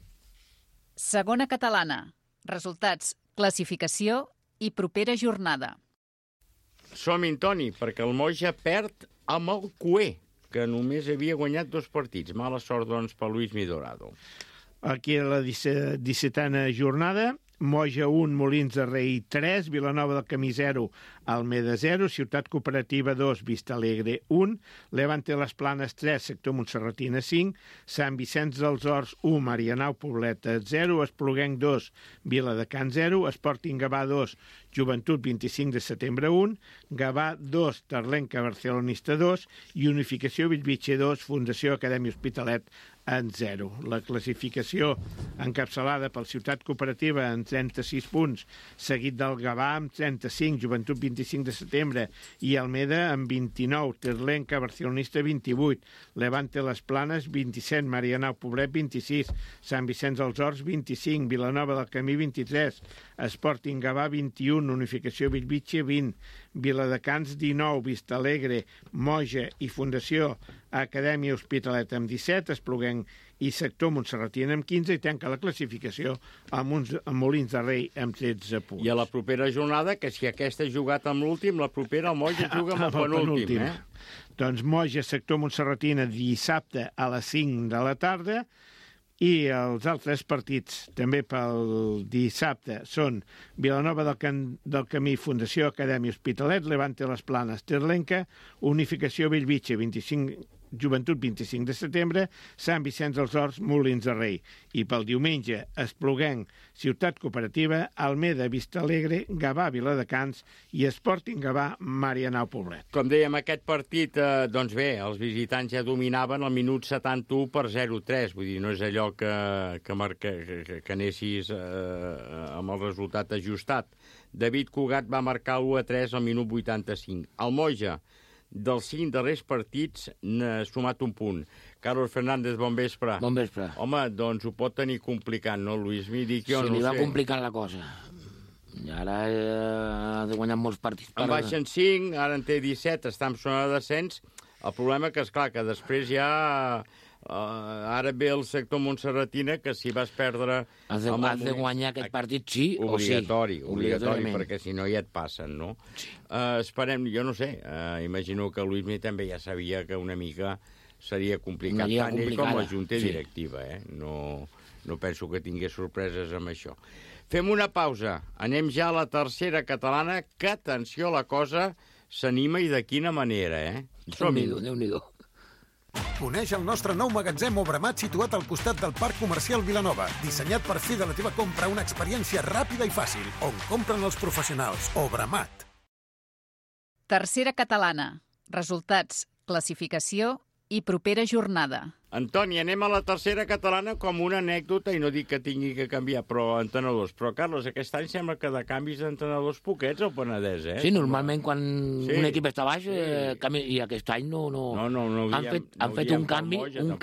S3: Segona catalana. Resultats, classificació i propera jornada.
S2: Som-hi, Toni, perquè el Moja perd amb el Cué, que només havia guanyat 2 partits. Mala sort, doncs, per Luis Midorado.
S4: Aquí a la 17a jornada, Moja 1, Molins de Rei 3, Vilanova del Camí 0, Almeda 0, Ciutat Cooperativa 2, Vista Alegre 1, Levante Les Planes 3, Sector Montserratina 5, Sant Vicenç dels Horts 1, Marianao Pobleta 0, Espluguenc 2, Viladecans 0, Sporting Gavà 2, Joventut 25 de setembre 1, Gavà 2, Terlenca Barcelonista 2 i Unificació Bellvitge 2, Fundació Acadèmia Hospitalet en 0. La classificació encapçalada pel Ciutat Cooperativa en 36 punts, seguit del Gavà amb 35, Joventut 25 de setembre i Almeda amb 29, Terlenca Barcelonista 28, Levante Les Planes 27, Marianao Poblet 26, Sant Vicenç dels Horts 25, Vilanova del Camí 23, Sporting Gavà 21, Unificació Bellvitge 20, Viladecans 19, Vista Alegre, Moja i Fundació Acadèmia Hospitalet amb 17, Espluguenc i Sector Montserratina amb 15 i tanca la classificació amb Molins de Rei amb 13 punts.
S2: I a la propera jornada, que si aquesta ha jugat amb l'últim, la propera el Moja juga amb el penúltim.
S4: Doncs Moja, Sector Montserratina, dissabte a les 5 de la tarda, i els altres partits també pel dissabte són Vilanova del Camí, Fundació Acadèmia Hospitalet, Levante Les Planes, Terlenca, Unificació Bellvitge 25, Joventut 25 de setembre, Sant Vicenç dels Horts, Molins de Rei. I pel diumenge, Espluguenc, Ciutat Cooperativa, Almeda, Vista Alegre, Gavà, Viladecans i Sporting Gavà, Marianao Poblet.
S2: Com dèiem, aquest partit, doncs bé, els visitants ja dominaven al minut 71 per 0-3, vull dir, no és allò que anessis amb el resultat ajustat. David Cugat va marcar 1-3 al minut 85. El Moja, dels 5 darrers partits, n'ha sumat un punt. Carlos Fernández, bon vespre.
S13: Bon vespre.
S2: Home, doncs ho pot tenir complicat, no, Luis? Jo
S13: sí, li va complicant la cosa. I ara ha guanyat molts partits.
S2: En baixen 5, ara en té 17, està en zona de descens. El problema que, esclar, que després ja... ara ve el sector montserratina, que si vas perdre...
S13: Has de guanyar aquest partit, sí o sí.
S2: Obligatori, perquè si no ja et passen, no? Sí. Esperem, jo no sé, imagino que Luismi també ja sabia que una mica seria complicat, tant ell com la junta directiva, No penso que tingués sorpreses amb això. Fem una pausa, anem ja a la tercera catalana, que, atenció, la cosa s'anima i de quina manera,
S13: Déu-n'hi-do.
S14: Coneix el nostre nou magatzem Obramat situat al costat del Parc Comercial Vilanova, dissenyat per fer de la teva compra una experiència ràpida i fàcil, on compren els professionals. Obramat.
S3: Tercera catalana. Resultats, classificació i propera jornada.
S2: Antoni, anem a la tercera catalana com una anècdota, i no dic que tingui que canviar entrenadors, però, Carlos, aquest any sembla que de canvis d'entrenadors poquets al Penedès,
S13: Sí, normalment quan un equip està baix, i aquest any no. Han fet un canvi...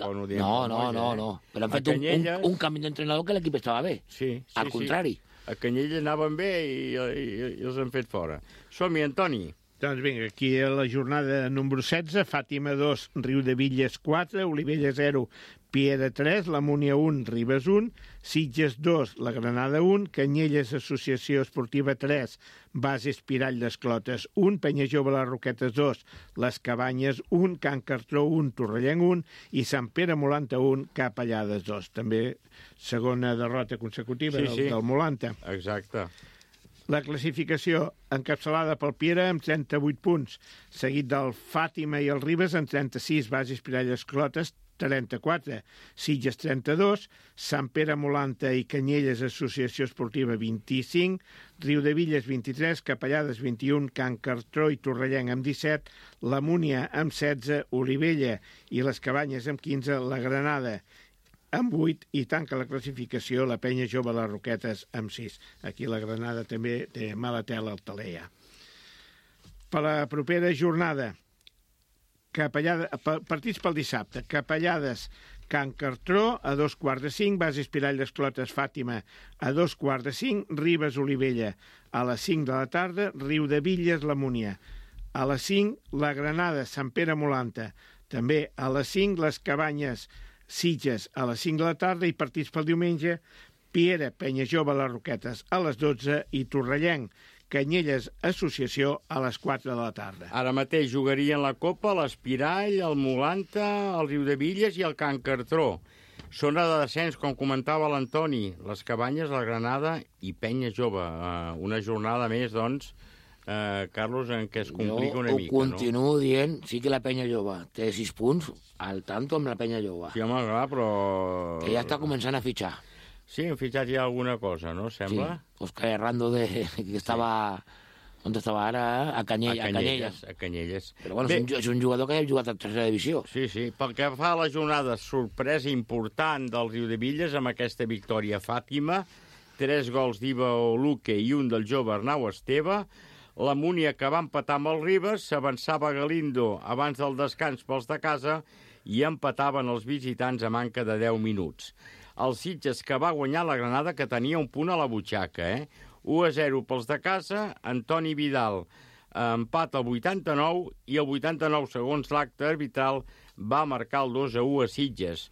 S13: No, però han fet un canvi d'entrenador que l'equip estava bé. Al contrari.
S2: A Canyella anaven bé i els han fet fora. Som-hi, Antoni.
S4: Doncs vinga, aquí a la jornada número 16, Fàtima 2, Riudevilles 4, Olivella 0, Piera 3, la Múnia 1, Ribes 1, Sitges 2, la Granada 1, Canyelles Associació Esportiva 3, Base Espirall d'Esclotes 1, Penya Jove Les Roquetes 2, Les Cabanyes 1, Can Cartró 1, Torrellenc 1 i Sant Pere Molanta 1, Capellades 2. També segona derrota consecutiva del Molanta.
S2: Exacte.
S4: La classificació encapçalada pel Piera amb 38 punts, seguit del Fàtima i el Ribes amb 36, Base Espirall d'Esclotes 34, Sitges 32, Sant Pere Molanta i Canyelles Associació Esportiva 25, Riudevilles 23, Capellades 21, Can Cartró i Torrellenc amb 17, la Múnia amb 16, Olivella i les Cabanyes amb 15, la Granada amb 8 i tanca la classificació la Penya Jove Les Roquetes amb 6. Aquí la Granada també té mala tela al taler ja. Per la propera jornada, partits pel dissabte, Capellades, Can Cartró a 2:45, Base Espirall d'Esclotes Fàtima a 2:45, Ribes Olivella a les 5 de la tarda, Riudevilles La Múnia. A les 5, la Granada, Sant Pere Molanta. També a les 5, les Cabanyes Sitges a les 5 de la tarda i partits pel diumenge, Piera, Penya Jove, Les Roquetes a les 12 i Torrellenc, Canyelles Associació a les 4 de la tarda.
S2: Ara mateix jugarien la Copa l'Espirall, el Molanta, el Riudevilles i el Can Cartró. Zona de descens, com comentava l'Antoni, les Cabanyes, la Granada i Penya Jove. Una jornada més, doncs, Carlos, en què es complica una mica,
S13: no? Jo ho continuo dient, sí que la Penya Jove té 6 punts, al tanto amb la Penya Jove.
S2: Sí, home, clar, però...
S13: Que ja està començant a fitxar.
S2: Sí, han fitxat ja alguna cosa, no? Sembla?
S13: Sí, Òscar Herrando, que estava... On estava ara? A Canyelles.
S2: A Canyelles.
S13: Però bueno, és un jugador que ja ha jugat a tercera divisió.
S2: Sí. Pel que fa a la jornada, sorpresa important del Riudevilles amb aquesta victòria Fàtima, 3 gols d'Iva Oluque i un del jove Arnau Esteve. La Múnia, que va empatar amb el Ribes, s'avançava Galindo abans del descans pels de casa i empataven els visitants a manca de 10 minuts. El Sitges, que va guanyar la Granada, que tenia un punt a la butxaca, 1-0 pels de casa, Antoni Vidal empat al 89 i el 89, segons l'acte arbitral, va marcar el 2-1 a Sitges.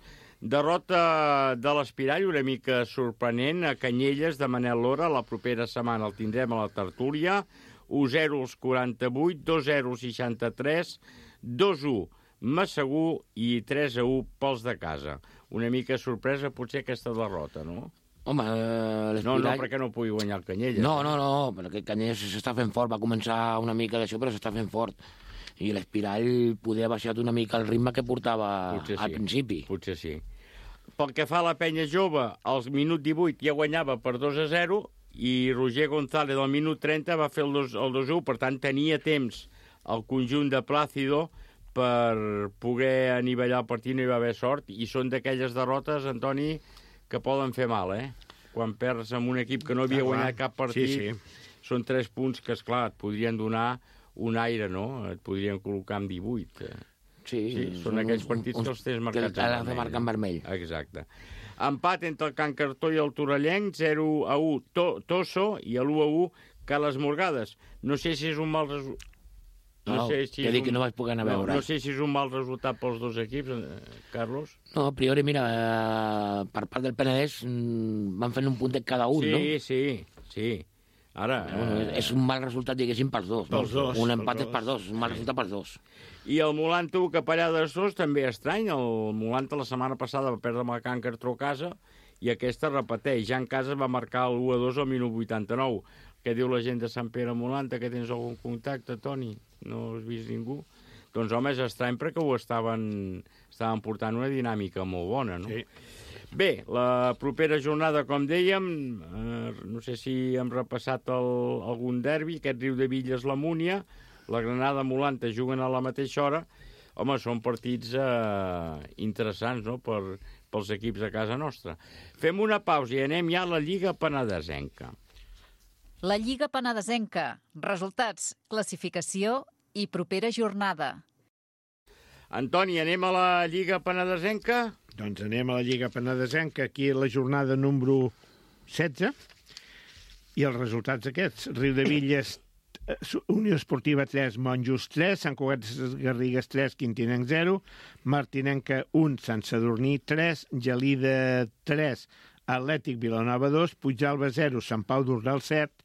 S2: Derrota de l'Espirall, una mica sorprenent, a Canyelles de Manel Lora. La propera setmana el tindrem a la tertúlia. 1-0 als 48, 2-0 als 63, 2-1 Massagú i 3-1 pels de casa. Una mica sorpresa potser aquesta derrota, no?
S13: Home, l'Espirall...
S2: No, perquè no pugui guanyar el Canyelles.
S13: No, perquè el Canyelles s'està fent fort, va començar una mica d'això, però s'està fent fort. I l'Espirall podia baixar una mica el ritme que portava al principi.
S2: Potser sí. Pel que fa a la Penya Jove, als minut 18 ja guanyava per 2-0, i Roger González al minut 30 va fer el 2-1, per tant tenia temps el conjunt de Plácido per poder anivellar el partit, no hi va haver sort, i són d'aquelles derrotes, Antoni, que poden fer mal, Quan perds amb un equip que no havia guanyat cap partit, són 3 punts que, esclar, et podrien donar un aire, no? Et podrien col·locar amb 18. Sí, són aquells partits que els tens marcats
S13: en vermell.
S2: Exacte. Empat entre el Can Cartró i el Torrellenc, 0-1 Tosso i l'1-1 Cales Morgades. No sé si és un mal resultat.
S13: No sé si que no vaig poder anar a veure.
S2: No sé si és un mal resultat pels dos equips, Carlos.
S13: No, a priori, mira, per part del Penedès van fent un puntet cada un, no?
S2: Sí. Ara...
S13: és un mal resultat, diguéssim, pels dos.
S2: Pels dos.
S13: Un empat és per dos, un mal resultat pels dos.
S2: I el Molanta, un capellà de Sos, també estrany. El Molanta la setmana passada va perdre amb el Càncer a casa i aquesta repeteix. Ja en casa va marcar el 1-2 al minut 89. Què diu la gent de Sant Pere Molanta? Que tens algun contacte, Toni? No has vist ningú? Doncs, home, és estrany perquè ho estaven portant una dinàmica molt bona, no? Sí. Bé, la propera jornada, com dèiem, no sé si hem repassat algun derbi, aquest Riudebitlles-La Múnia, la Granada-Molanta juguen a la mateixa hora. Home, són partits interessants, no?, pels equips de casa nostra. Fem una pausa i anem ja a la Lliga Penedesenca.
S3: La Lliga Penedesenca. Resultats, classificació i propera jornada.
S2: Antoni, anem a la Lliga Penedesenca?
S4: Doncs anem a la Lliga Penedesenca, aquí la jornada número 16, i els resultats aquests. Riudebitlles, Unió Esportiva 3, Monjos 3, Sant Cugat de Garrigues 3, Quintinenc 0, Martinenca 1, Sant Sadurní 3, Gelida 3, Atlètic Vilanova 2, Puigdàlber 0, Sant Pau d'Urdal 7,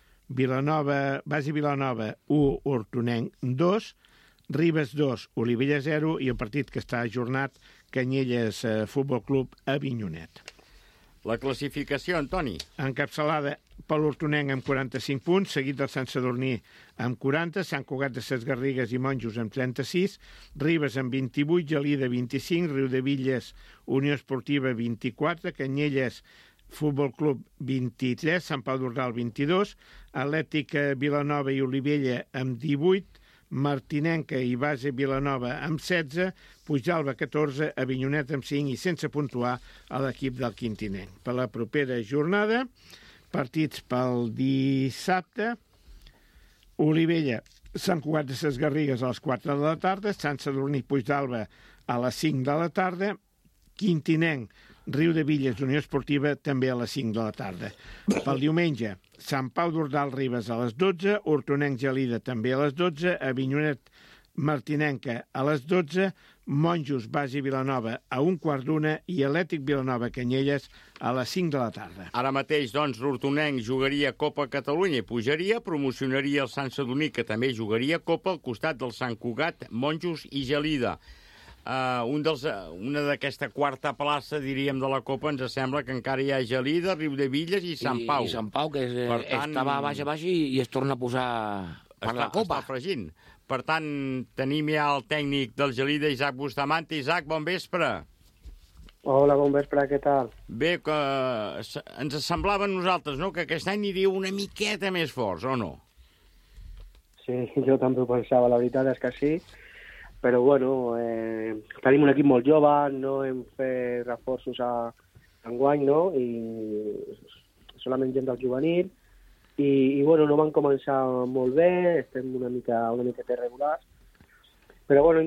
S4: Basi Vilanova 1, Hortonenc 2, Ribes 2, Olivella 0 i el partit que està ajornat, Canyelles Futbol Club Avinyonet.
S2: La classificació, Antoni.
S4: Encapçalada per l'Hortonenc amb 45 punts, seguit del Sant Sadurní amb 40, Sant Cugat de Ses Garrigues i Monjos amb 36, Ribes amb 28, Gelida 25, Riudebitlles, Unió Esportiva 24, Canyelles Futbol Club 23, Sant Pau d'Urdal 22, Atlètic Vilanova i Olivella amb 18, Martinenca i Base Vilanova amb 16, Puigdàlber 14, Avinyonet amb 5 i sense puntuar a l'equip del Quintinenc. Per la propera jornada, partits pel dissabte, Olivella, Sant Cugat de Ses Garrigues a les 4 de la tarda, Sant Sadurní Puigdàlber a les 5 de la tarda, Quintinenc, Riudebitlles, Unió Esportiva, també a les 5 de la tarda. Pel diumenge, Sant Pau d'Urdal Ribes a les 12, Hortonenc Gelida també a les 12, Avinyonet Martinenca a les 12, Monjos Basi Vilanova a 1:15 i Atlètic Vilanova Canyelles a les 5 de la tarda.
S2: Ara mateix, doncs, l'Hortonenc jugaria Copa Catalunya i pujaria, promocionaria el Sant Sadurní, que també jugaria Copa al costat del Sant Cugat, Monjos i Gelida. Una d'aquesta quarta plaça, diríem, de la Copa, ens sembla que encara hi ha Gelida, Riudebitlles i Sant Pau.
S13: I Sant Pau, que estava a baix i es torna a posar per la Copa.
S2: Està fregint. Per tant, tenim ja el tècnic del Gelida, Isaac Bustamante. Isaac, bon vespre.
S15: Hola, bon vespre, què tal?
S2: Bé, que ens semblava a nosaltres, no?, que aquest any aniria una miqueta més forts, o no?
S15: Sí, jo també ho pensava, la veritat és que sí. Però, bueno, tenim un equip molt jove, no hem fet reforços enguany, no?, i solament gent del juvenil, i bueno, no van començar molt bé, estem una mica irregulars, però, bueno,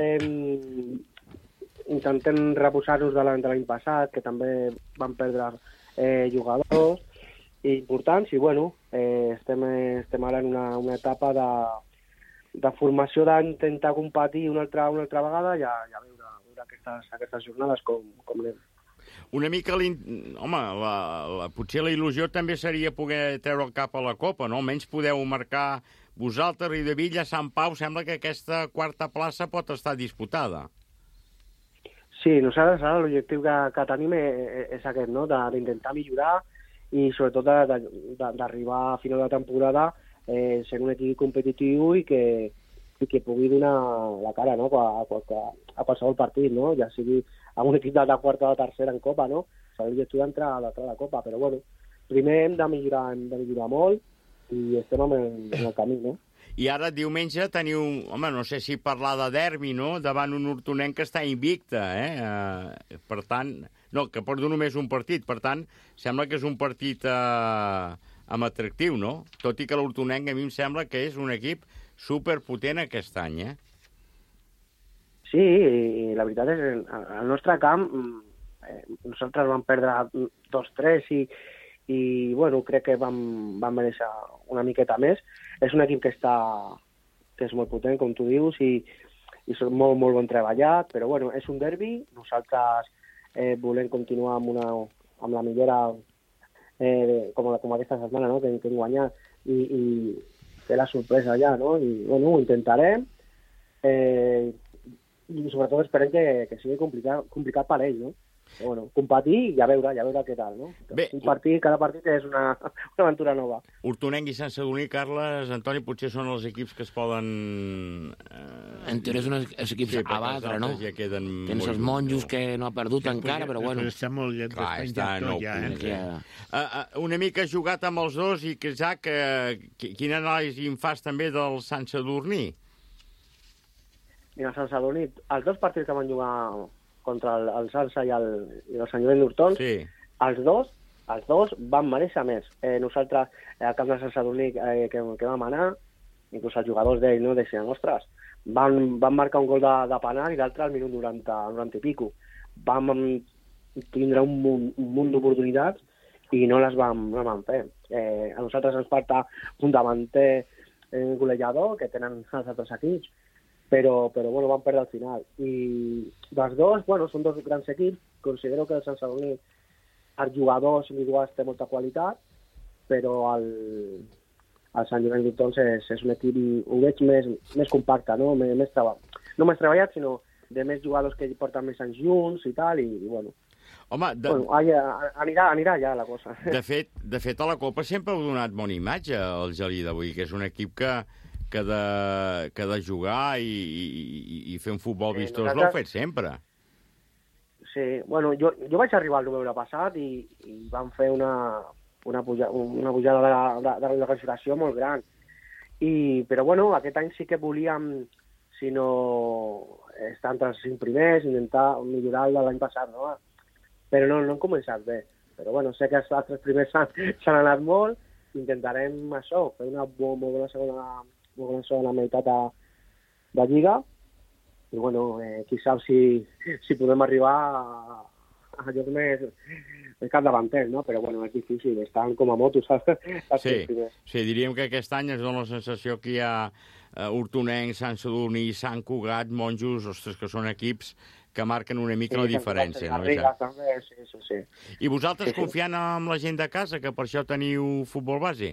S15: intentem reposar-nos de l'any passat, que també van perdre jugadors importants, i, bueno, estem ara en una etapa de formació d'intentar competir una altra vegada i a veure aquestes jornades com anem.
S2: Una mica, home, potser la il·lusió també seria poder treure el cap a la Copa, no? Almenys podeu marcar vosaltres, Riudebitlles, Sant Pau, sembla que aquesta quarta plaça pot estar disputada.
S15: Sí, nosaltres ara l'objectiu que tenim és aquest, no?, d'intentar millorar i sobretot d'arribar a final de temporada ser un equip competitiu i que pugui donar la cara, no?, a qualsevol partit, no?, ja sigui a un equip de quarta o de tercera en Copa, no? S'ha l'objectiu d'entrar a la Copa, però bueno, primer hem de millorar molt i estem en el camí, no?
S2: I ara diumenge teniu, home, no sé si parlar de derbi, no?, davant un Hortonenc que està invicte, per tant, no, que porta només un partit, per tant, sembla que és un partit amb atractiu, no? Tot i que l'Hortonenc a mi em sembla que és un equip superpotent aquest any,
S15: Sí, i la veritat és que al nostre camp nosaltres vam perdre 2-3 i bueno, crec que vam mereixer una miqueta més. És un equip que està és molt potent, com tu dius, i és molt, molt ben treballat, però bueno, és un derbi, nosaltres volem continuar amb la millora com aquesta setmana, no?, que hem guanyat, i fer la sorpresa ja, no? I bueno, ho intentarem, i sobretot esperem que sigui complicat per ells, no? Però, bueno, competir i a veure què tal, no? Bé, cada partit és una aventura nova.
S2: Hortonenc i Sant Sadurní, Carles, Antoni, potser són els equips que es poden...
S13: En teoria són els equips a batre, no?
S2: Ja
S13: tens els monjos que no ha perdut encara, però bueno...
S4: Està molt llet despenjat tot ja,
S2: Una mica jugat amb els dos, i Isaac, quina anàlisi en fas també del Sant Sadurní?
S15: Mira, el Sant Sadurní, els dos partits que van jugar contra el Salsa i el Sant Llorenç d'Hortons, sí. els dos van mereixer més. Nosaltres, al camp del Sant Sadurní que vam anar, inclús els jugadors d'ell, no, deixen, ostres, van marcar un gol de penal i l'altre al minut 90 i pico. Vam tindre un munt d'oportunitats i no les vam fer. A nosaltres ens falta un davanter golejador que tenen els altres equips, però bueno, van perdre al final. I dels dos, bueno, són dos grans equips. Considero que el Sant Sadurní, els jugadors individuals té molta qualitat, però el Sant Llorenç d'Hortons és un equip, ho veig més compacte, no? Més treballat, sinó de més jugadors que porten més anys junts i tal, i bueno...
S2: Home,
S15: anirà ja la cosa.
S2: De fet, a la Copa sempre heu donat bona imatge al Gelida, vull dir que és un equip que de jugar i fer un futbol vistós l'heu fet sempre.
S15: Sí, bueno, jo vaig arribar el novembre passat i vam fer una pujada de la classificació molt gran. Però bueno, aquest any sí que volíem, si no estar entre els 5 primers, intentar millorar el de l'any passat, no? Però no hem començat bé. Però bueno, sé que els altres primers s'han anat molt, intentarem això, fer una molt bona segona meitat de Lliga, i bueno, qui sap si podem arribar a llocs més capdavanters, no? Però bueno, és difícil, estan com a moto, saps?
S2: Sí, diríem que aquest any es dona la sensació que hi ha Hortonenc, Sant Sadurní, Sant Cugat, Monjos, ostres, que són equips que marquen una mica la diferència.
S15: Sí.
S2: I vosaltres confiant en la gent de casa, que per això teniu futbol base?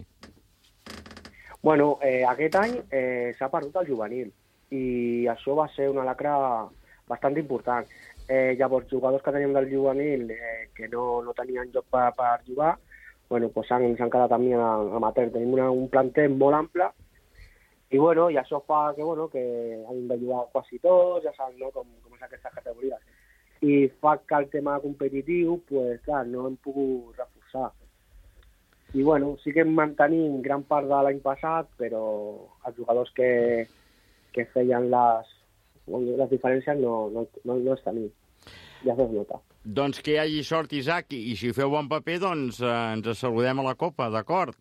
S15: Bueno, aquest any s'ha perdut el juvenil i això va ser una lacra bastant important. Llavors, jugadors que teníem del juvenil que no tenien joc per jugar, bueno, pues s'han quedat amb mi a amateur. Tenim un planter molt ample i bueno, i això fa que hem de jugar quasi tots, ja saps, no? Com és aquestes categories. I fa que el tema competitiu, pues, clar, no hem pogut reforçar. I bueno, sí que mantenim gran part de l'any passat, però els jugadors que feien les diferències no es tenim. Ja es nota.
S2: Doncs que hi hagi sort, Isaac, i si feu bon paper, doncs ens saludem a la Copa, d'acord?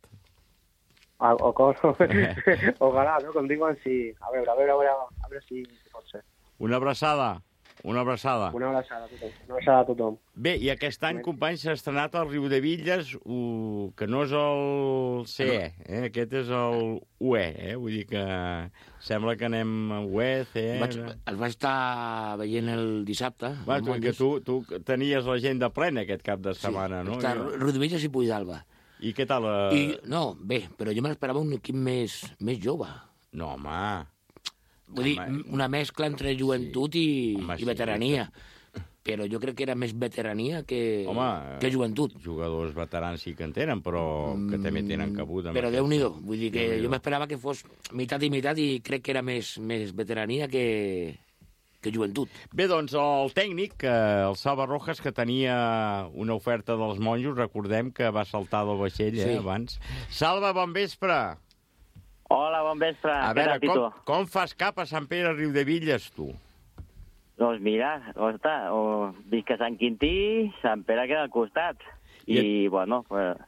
S15: Ojalà, no? Com diuen, sí. A veure si pot ser.
S2: Una abraçada.
S15: Una abraçada a tothom.
S2: Bé, i aquest any, companys, s'ha estrenat el Riudebitlles, que no és el CE, aquest és el UE, vull dir que sembla que anem a UE, CE...
S13: El vaig estar veient el dissabte.
S2: Que tu tenies l'agenda plena aquest cap de setmana, no?
S13: Sí, Riudebitlles i Puigdàlber.
S2: I què tal?
S13: No, bé, però jo me l'esperava un equip més jove.
S2: No, home...
S13: Vull dir, una mescla entre joventut i veterania. Però jo crec que era més veterania que joventut.
S2: Jugadors veterans sí que en tenen, però que també tenen cabut.
S13: Però Déu-n'hi-do. Vull dir que jo m'esperava que fos meitat i meitat i crec que era més veterania que joventut.
S2: Bé, doncs, el tècnic, el Salva Rojas, que tenia una oferta dels Monjos, recordem que va saltar del vaixell abans. Salva, bon vespre!
S16: Hola, bon vespre.
S2: A veure, com fas cap a Sant Pere Riudebitlles, tu?
S16: Doncs mira, visc a Sant Quintí, Sant Pere queda al costat. I bueno,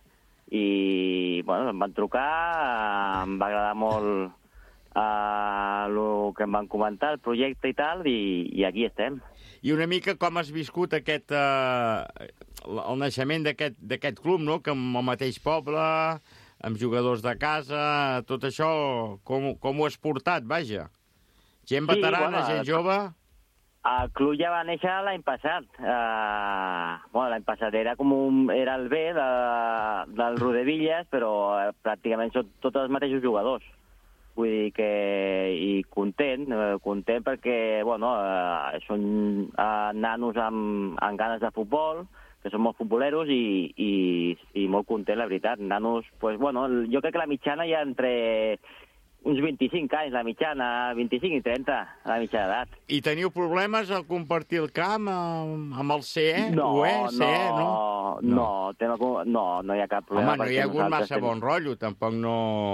S16: em van trucar, em va agradar molt el que em van comentar, el projecte i tal, i aquí estem.
S2: I una mica com has viscut el naixement d'aquest club, no? Que amb el mateix poble... amb jugadors de casa, tot això, com ho has portat, vaja? Gent veterana, gent jove?
S16: El club ja va néixer l'any passat. L'any passat era era el B del Rodevillas, però pràcticament són tots els mateixos jugadors. Vull dir que... I content perquè, són nanos amb ganes de futbol, que són molt futboleros i molt content, la veritat. Nanos, jo crec que la mitjana hi ha entre uns 25 anys, la mitjana, 25 i 30, la mitjana d'edat.
S2: I teniu problemes al compartir el camp amb el CE?
S16: No hi ha cap problema.
S2: Home, no hi ha hagut massa bon rotllo, tampoc no...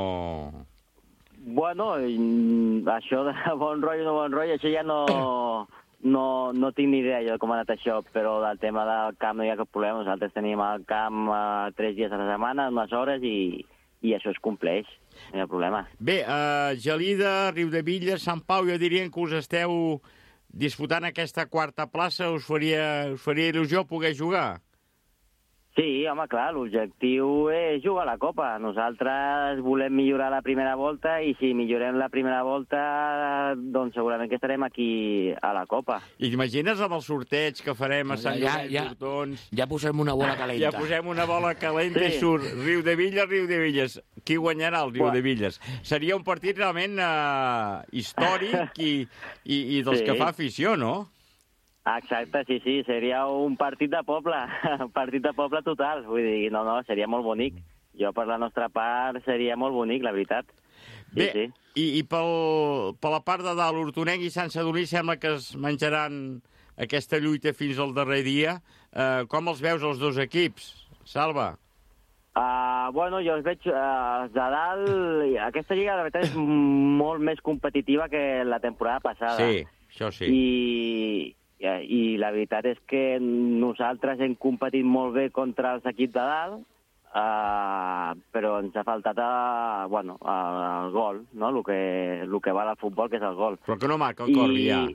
S16: Això de bon rotllo, això ja no tinc ni idea jo de com ha anat això, però del tema del camp no hi ha cap problema. Nosaltres tenim el camp 3 dies a la setmana, unes hores, i això es compleix, no hi ha problema.
S2: Bé, Gelida, Riudebitlles, Sant Pau, jo diria que us esteu disputant aquesta quarta plaça, us faria il·lusió poder jugar?
S16: Sí, home, clar, l'objectiu és jugar a la Copa. Nosaltres volem millorar la primera volta i si millorem la primera volta, doncs segurament que estarem aquí a la Copa.
S2: I t'imagines amb el sorteig que farem a Sant Llorenç d'Hortons?
S13: Ja posem una bola calenta.
S2: Ja posem una bola calenta i surt Riudebitlles. Qui guanyarà el Riudebitlles? Seria un partit realment històric i dels que fa afició, no?
S16: Exacte, sí, seria un partit de poble, un partit de poble total, vull dir, no, seria molt bonic. Jo, per la nostra part, seria molt bonic, la veritat.
S2: Bé, i per la part de dalt, Hortonenc i Sant Sadurní sembla que es menjaran aquesta lluita fins al darrer dia. Com els veus els dos equips, Salva?
S16: Jo els veig de dalt... Aquesta lliga, la veritat, és molt més competitiva que la temporada passada.
S2: Sí, això sí.
S16: I la veritat és que nosaltres hem competit molt bé contra els equips de dalt, però ens ha faltat el gol, no? El que val al futbol, que és el gol.
S2: Però que no marca el Corbi, ja.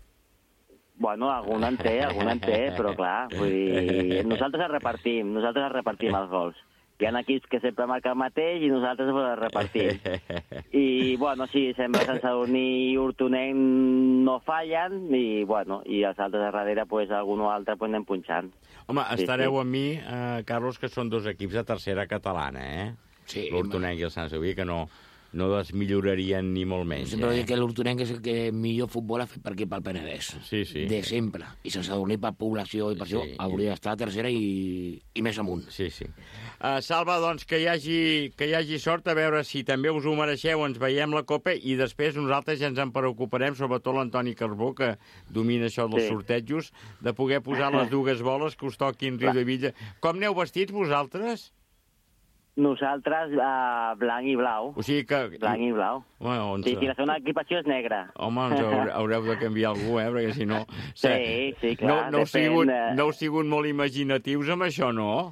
S16: Algun en té, però clar, vull dir, nosaltres repartim els gols. Hi ha equips que sempre marquen el mateix i nosaltres repartim. I, sí, sembla que Sant Sadurní i Hortonenc no fallen i els altres a darrere, algun o altre, anem punxant.
S2: Home, estareu amb mi, Carlos, que són dos equips de tercera catalana, eh?
S13: Sí.
S2: L'Hortonenc i el Sant Sadurní, que no desmillorarien ni molt menys.
S13: Sempre dic que l'Hortonenc és el que millor futbol ha fet per aquí, pel Penedès.
S2: Sí.
S13: De sempre. I Sant Sadurní per població i per això hauria d'estar a tercera i més amunt.
S2: Sí. Salva, doncs, que hi hagi sort, a veure si també us ho mereixeu, ens veiem la Copa i després nosaltres ja ens en preocuparem, sobretot l'Antoni Carbó, que domina això dels sortejos, de poder posar les dues boles que us toquin Riudebitlles. Com aneu vestits vosaltres?
S16: Nosaltres, blanc i blau.
S2: O sigui que...
S16: Blanc i blau. Sí, la segona equipació és negra.
S2: Home, ens haureu de canviar algú, perquè si no...
S16: Sí, clar.
S2: No heu sigut molt imaginatius amb això, no?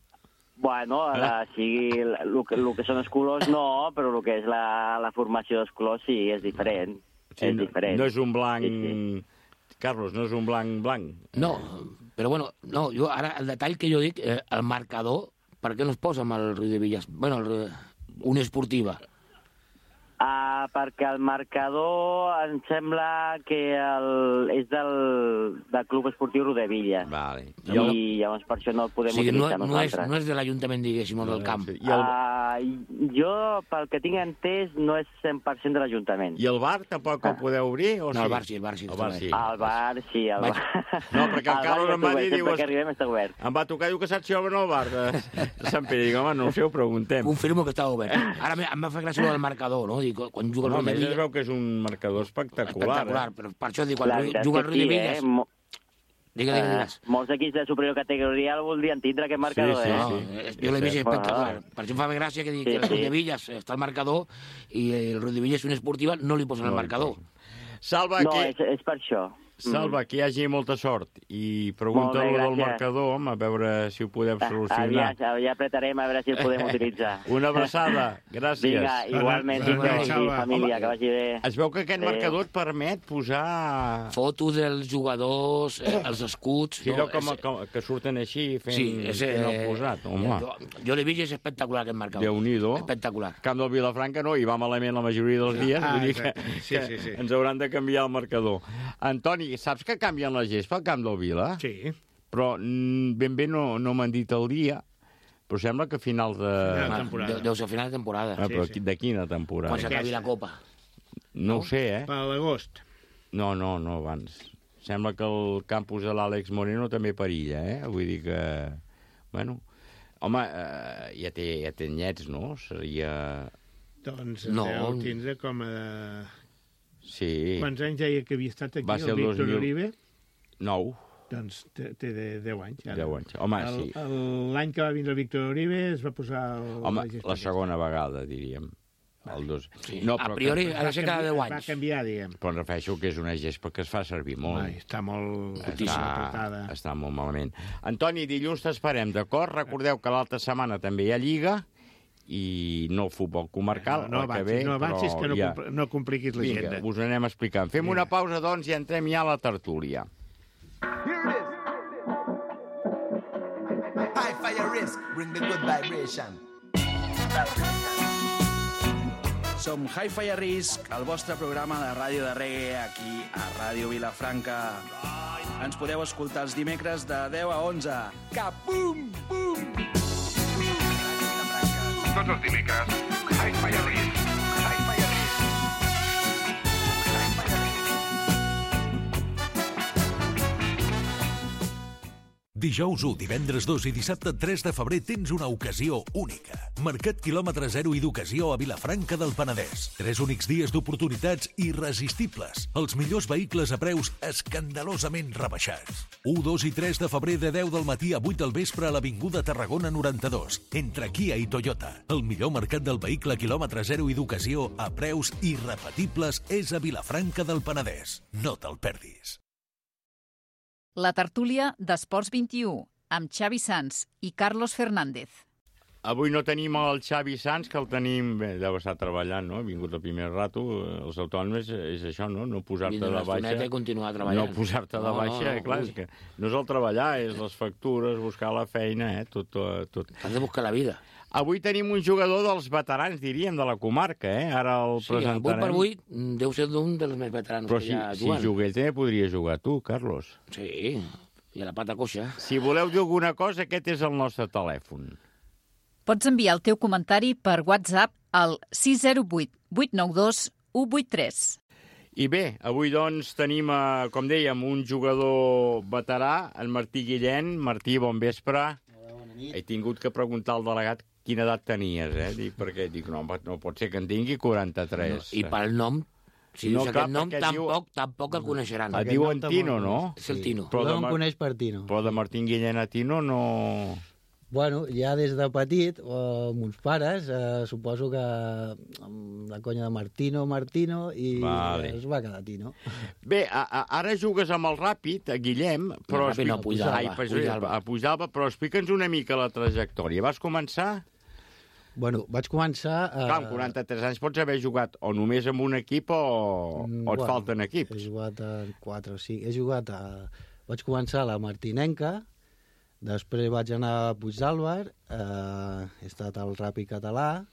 S16: Sí, el que són els colors no, però el que és la formació dels colors sí, és diferent.
S2: Sí, no és un blanc... Sí. Carlos, no és un blanc.
S13: No, però jo ara el detall que jo dic, el marcador, per què no es posa amb el Riudebitlles? Unió Esportiva.
S16: Perquè el marcador em sembla que és del Club Esportiu Riudebitlles.
S2: Vale.
S16: I llavors per això no el podem utilitzar nosaltres.
S13: No és de l'Ajuntament, diguéssim, del camp.
S16: Jo, pel que tinc entès, no és 100% de l'Ajuntament.
S2: I el bar tampoc el podeu obrir?
S13: No, el bar sí.
S16: El bar sí.
S2: No, perquè el Carlos em va dir...
S16: Sempre que arribem està obert.
S2: Em va tocar, diu que saps si obre el bar de Sant Pere. Dic, home, no ho sé, ho preguntem.
S13: Confirmo que està obert. Ara em va fer gràcia el marcador, no? Quan juga el
S2: Riudebitlles... es veu que és un marcador espectacular.
S13: Però per això dic, quan juga el Riudebitlles... Digues.
S16: Molts equips de superior categoria el voldrien tindre aquest marcador,
S13: Jo l'he vist espectacular. Per això em fa bé gràcia que el Riudebitlles està al marcador i el Riudebitlles Unió Esportiva no li posen el marcador.
S2: Salva,
S16: no, és per això.
S2: Salva, que hi hagi molta sort. I pregunta-lo del marcador, a veure si ho podem solucionar.
S16: Ja apretarem a veure si el podem utilitzar.
S2: Una abraçada, gràcies.
S16: Vinga, igualment, família, que vagi bé.
S2: Es veu que aquest marcador et permet posar...
S13: Fotos dels jugadors, els escuts...
S2: Sí, que surten així fent el posat, home.
S13: Jo l'he vist i és espectacular aquest marcador.
S2: Déu-n'hi-do.
S13: Espectacular.
S2: Camp del Vilafranca no, hi va malament la majoria dels dies, vull dir que ens hauran de canviar el marcador. Antoni, saps que canvien la gespa al Camp del Vila?
S4: Sí.
S2: Però ben bé no m'han dit el dia, però sembla que a final de...
S13: Deu ser a final de temporada.
S2: Però de quina temporada?
S13: Quan s'acabi la Copa.
S2: No ho sé,
S4: Per l'agost.
S2: No, abans. Sembla que el campus de l'Àlex Moreno també perilla, Vull dir que... Bueno, home, ja té anyets, no? Seria...
S4: Doncs deu tindre com a...
S2: Sí.
S4: Quants anys deia que havia estat aquí el Víctor Uribe?
S2: 9.
S4: Doncs té 10 anys.
S2: 10 anys. Home, sí.
S4: L'any que va vindre el Víctor Uribe es va posar...
S2: Home, la segona vegada, diríem. El 2.
S13: Sí. No, a priori ha de ser cada 10 anys.
S4: Va canviar, diguem.
S2: Però em refereixo que és una gespa que es fa servir molt.
S4: Està molt
S2: apretada. Està molt malament. Antoni, dilluns t'esperem, d'acord? Recordeu que l'altra setmana també hi ha Lliga i no el futbol comarcal.
S4: No avancis, que no compliquis l'agenda.
S2: Vinga, us anem explicant. Fem una pausa, doncs, i entrem ja a la tertúlia.
S17: High fire risk, bring the good vibration. Som High Fire Risk, el vostre programa de ràdio de reggae aquí a Ràdio Vilafranca. Ens podeu escoltar els dimecres de 10 a 11. Capum, pum!
S18: Tots els dimecres, High Fire Risk. High Fire Risk.
S19: Dijous 1, divendres 2 i dissabte 3 de febrer tens una ocasió única. Mercat quilòmetre zero i d'ocasió a Vilafranca del Penedès. 3 únics dies d'oportunitats irresistibles. Els millors vehicles a preus escandalosament rebaixats. 1, 2 i 3 de febrer de 10 del matí a 8 del vespre a l'Avinguda Tarragona 92. Entre Kia i Toyota. El millor mercat del vehicle quilòmetre zero i d'ocasió a preus irrepetibles és a Vilafranca del Penedès. No te'l perdis.
S3: La tertúlia d'Esports 21, amb Xavi Sans i Carlos Fernández.
S2: Avui no tenim el Xavi Sans, que el tenim... Bé, deu estar treballant, no? Ha vingut el primer rato. Els autònoms és això, no? No posar-te de baixa.
S13: I continuar treballant.
S2: No posar-te de baixa, clar, és que no és el treballar, és les factures, buscar la feina, tot.
S13: Has de buscar la vida.
S2: Avui tenim un jugador dels veterans, diríem, de la comarca, Ara el presentarem.
S13: Sí, avui per avui deu ser d'un dels més veterans
S2: que
S13: hi ha jugant.
S2: Però si jugués també podria jugar tu, Carlos.
S13: Sí, i a la pata coixa.
S2: Si voleu dir alguna cosa, aquest és el nostre telèfon.
S3: Pots enviar el teu comentari per WhatsApp al 608 892 183.
S2: I bé, avui doncs tenim, com dèiem, un jugador veterà, el Martí Guillén. Martí, bon vespre.
S20: Bona nit.
S2: He tingut que preguntar al delegat quina edat tenies, perquè dic, no pot ser que en tingui 43.
S13: No, I pel nom, si dius aquest nom, tampoc el coneixeran.
S2: Et diuen Tino, no?
S13: És el Tino.
S20: Però em coneix per Tino.
S2: Però de Martín Guillén a Tino no...
S20: Bueno, ja des de petit, amb uns pares, suposo que amb la conya de Martino, i es va quedar Tino.
S2: Bé, ara jugues amb el Ràpid, a Guillem, però...
S13: No, Puigdàlber.
S2: A Puigdàlber, però explica'ns una mica la trajectòria. Vas començar?
S20: Bueno, vaig començar...
S2: Clar, amb 43 anys pots haver jugat o només amb un equip o et falten equips.
S20: He jugat a 4 o 5. Vaig començar a la Martinenca, després vaig anar a Puigdàlber, he estat al Ràpid català,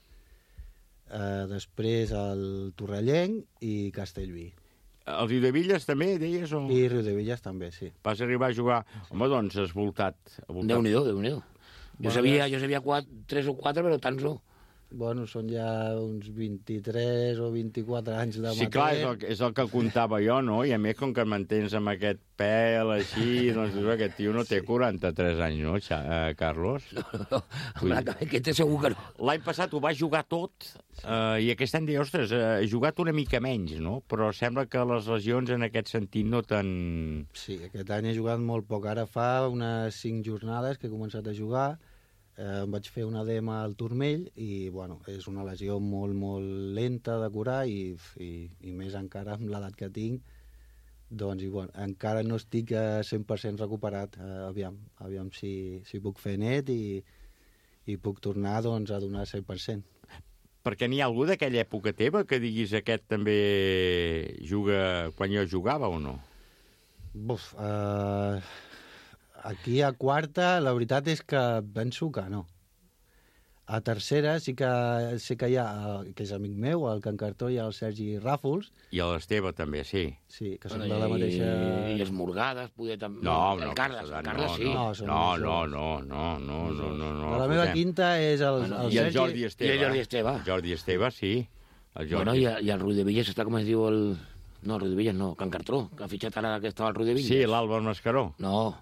S20: després al Torrellenc i Castellví.
S2: El Riudevilles també, deies? O...
S20: I Riudevilles també, sí.
S2: Vas arribar a jugar... Home, doncs, has voltat.
S13: Déu-n'hi-do. Jo sabia 3 o 4, però tants no.
S20: Bueno, són ja uns 23 o 24 anys de mater.
S2: Sí, clar, és el que comptava jo, no? I a més, com que mantens amb aquest pèl així, doncs aquest tio no té 43 anys, no, Carlos?
S13: No, aquest segur que no.
S2: L'any passat ho va jugar tot, i aquest any deia, ostres, he jugat una mica menys, no? Però sembla que les lesions en aquest sentit no tan...
S20: Sí, aquest any he jugat molt poc. Ara fa unes 5 jornades que he començat a jugar. Em vaig fer un edema al turmell i, bueno, és una lesió molt, molt lenta de curar i més encara amb l'edat que tinc, Doncs, i bueno, encara no estic 100% recuperat. Aviam si puc fer net i puc tornar doncs, a donar 100%.
S2: Perquè n'hi ha algú d'aquella època teva que diguis aquest també juga quan jo jugava o no?
S20: Buf, aquí a quarta la veritat és que penso que no. A tercera sí que sé que hi ha, que és amic meu, el Can Cartó, i el Sergi Ràfols.
S2: I l'Esteve també, sí.
S20: Sí, que són de la mateixa...
S13: I les Morgades, poder també...
S2: No,
S13: el Carles sí.
S2: No.
S20: De la meva quinta és el Sergi...
S2: I el Jordi Esteve.
S13: I el Jordi Esteve.
S2: El Jordi Esteve, sí.
S13: Bueno, i el Rui de Villas està, com es diu el... No, el Rui de Villas no, Can Cartró, que ha fitxat ara que estava el Rui de Villas.
S2: Sí, l'Àlvar Mascaró.
S13: No.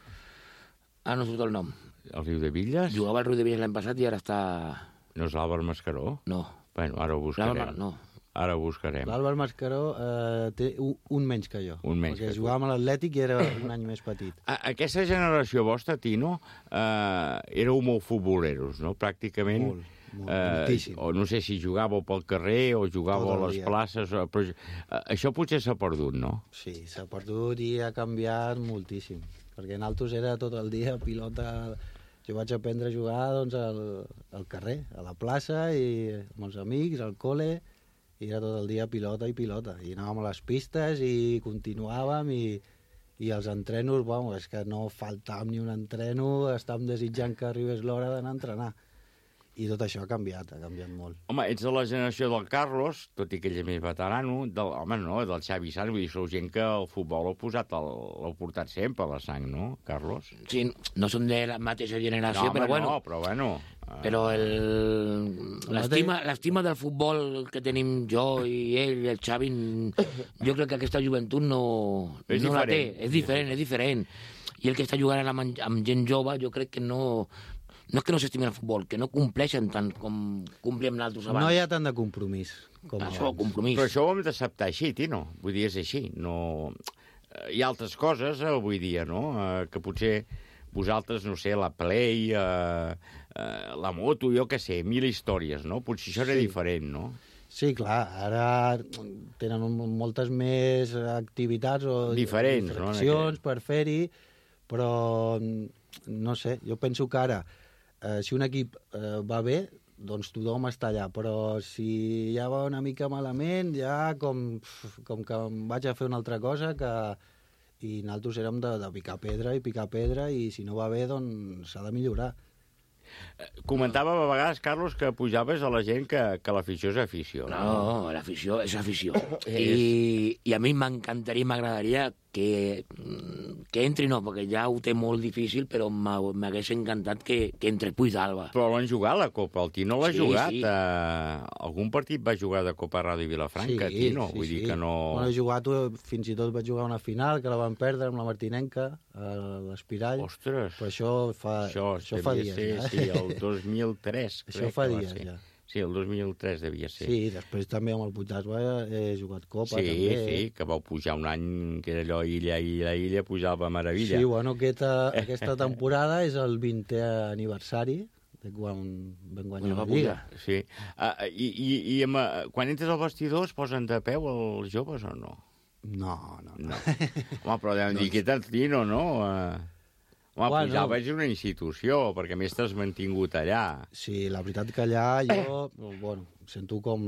S13: Ah, no surt el nom.
S2: El Riu de Villas?
S13: Jugava el Rui de Villas l'any passat i ara està...
S2: No és l'Àlvar Mascaró?
S13: No.
S2: Bueno, ara ho buscarem.
S13: No.
S2: Ara ho buscarem.
S20: L'Àlvar Mascaró té un menys que jo.
S2: Un menys
S20: perquè
S2: que
S20: jugava amb l'Atlètic i era un any més petit.
S2: Aquesta generació vostra, Tino, éreu molt futboleros, no? Pràcticament...
S20: Moltíssim.
S2: O no sé si jugàveu pel carrer o jugàveu a les places, però això potser s'ha perdut, no?
S20: Sí, s'ha perdut i ha canviat moltíssim, perquè nosaltres era tot el dia pilota. Jo vaig aprendre a jugar doncs, al carrer, a la plaça, i amb els amics, al col·le, i era tot el dia pilota i pilota. I anàvem a les pistes i continuàvem, i els entrenos, bueno, és que no faltàvem ni un entreno, estàvem desitjant que arribés l'hora d'anar a entrenar. I tot això ha canviat molt.
S2: Home, ets de la generació del Carlos, tot i que ell és més veterano, del Xavi Sanz, vull dir, sou gent que el futbol l'heu portat sempre a la sang, no, Carlos?
S13: Sí, no són de la mateixa generació, però bueno.
S2: Però bueno.
S13: Però l'estima del futbol que tenim jo i ell, el Xavi, jo crec que aquesta joventut no la té. És diferent. I el que està jugant amb gent jove, jo crec que no és que no s'estimin el futbol, que no compleixen tant com complíem nosaltres abans.
S20: No hi ha tant de compromís com
S13: això,
S20: abans.
S13: compromís.
S2: Però això ho hem d'acceptar així, Tino. Vull dir, és així. No... Hi ha altres coses avui dia, no? Que potser vosaltres, no sé, la Play, la moto, jo què sé, 1000 històries, no? Potser això era diferent, no?
S20: Sí, clar, ara tenen moltes més activitats o
S2: diferents,
S20: distraccions per fer-hi, però no sé, jo penso que ara si un equip va bé, doncs tothom està allà, però si ja va una mica malament, ja com que em vaig a fer una altra cosa, i nosaltres érem de picar pedra, i si no va bé, doncs s'ha de millorar.
S2: Comentava a vegades, Carlos, que pujaves a la gent que l'afició és afició.
S13: No, l'afició és afició. I a mi m'encantaria, m'agradaria que entri, no, perquè ja ho té molt difícil, però m'hagués encantat que entre Puig d'Alba.
S2: Però l'han jugat, la Copa. El Tino l'ha jugat. Sí. Algun partit va jugar de Copa Ràdio Vilafranca, Tino? Vull dir que no...
S20: Bueno, he jugat, fins i tot vaig jugar una final, que la van perdre amb la Martinenca, a l'Espirall.
S2: Ostres!
S20: Però això fa dies, ja.
S2: Sí, el 2003.
S20: Això fa dies, ja.
S2: Sí, el 2003 devia ser.
S20: Sí, després també amb el Puig d'Alba he jugat Copa, també.
S2: Sí, que vau pujar un any, que era allò illa, pujava meravella.
S20: Sí, bueno, aquesta temporada és el 20è aniversari de quan vam guanyar la Lliga.
S2: Sí. I quan entres al vestidor es posen de peu els joves o no?
S20: No.
S2: Home, però deuen dir que tant Tino, no? Home, Pujava és una institució, perquè a més t'has mantingut allà.
S20: Sí, la veritat que allà jo em sento com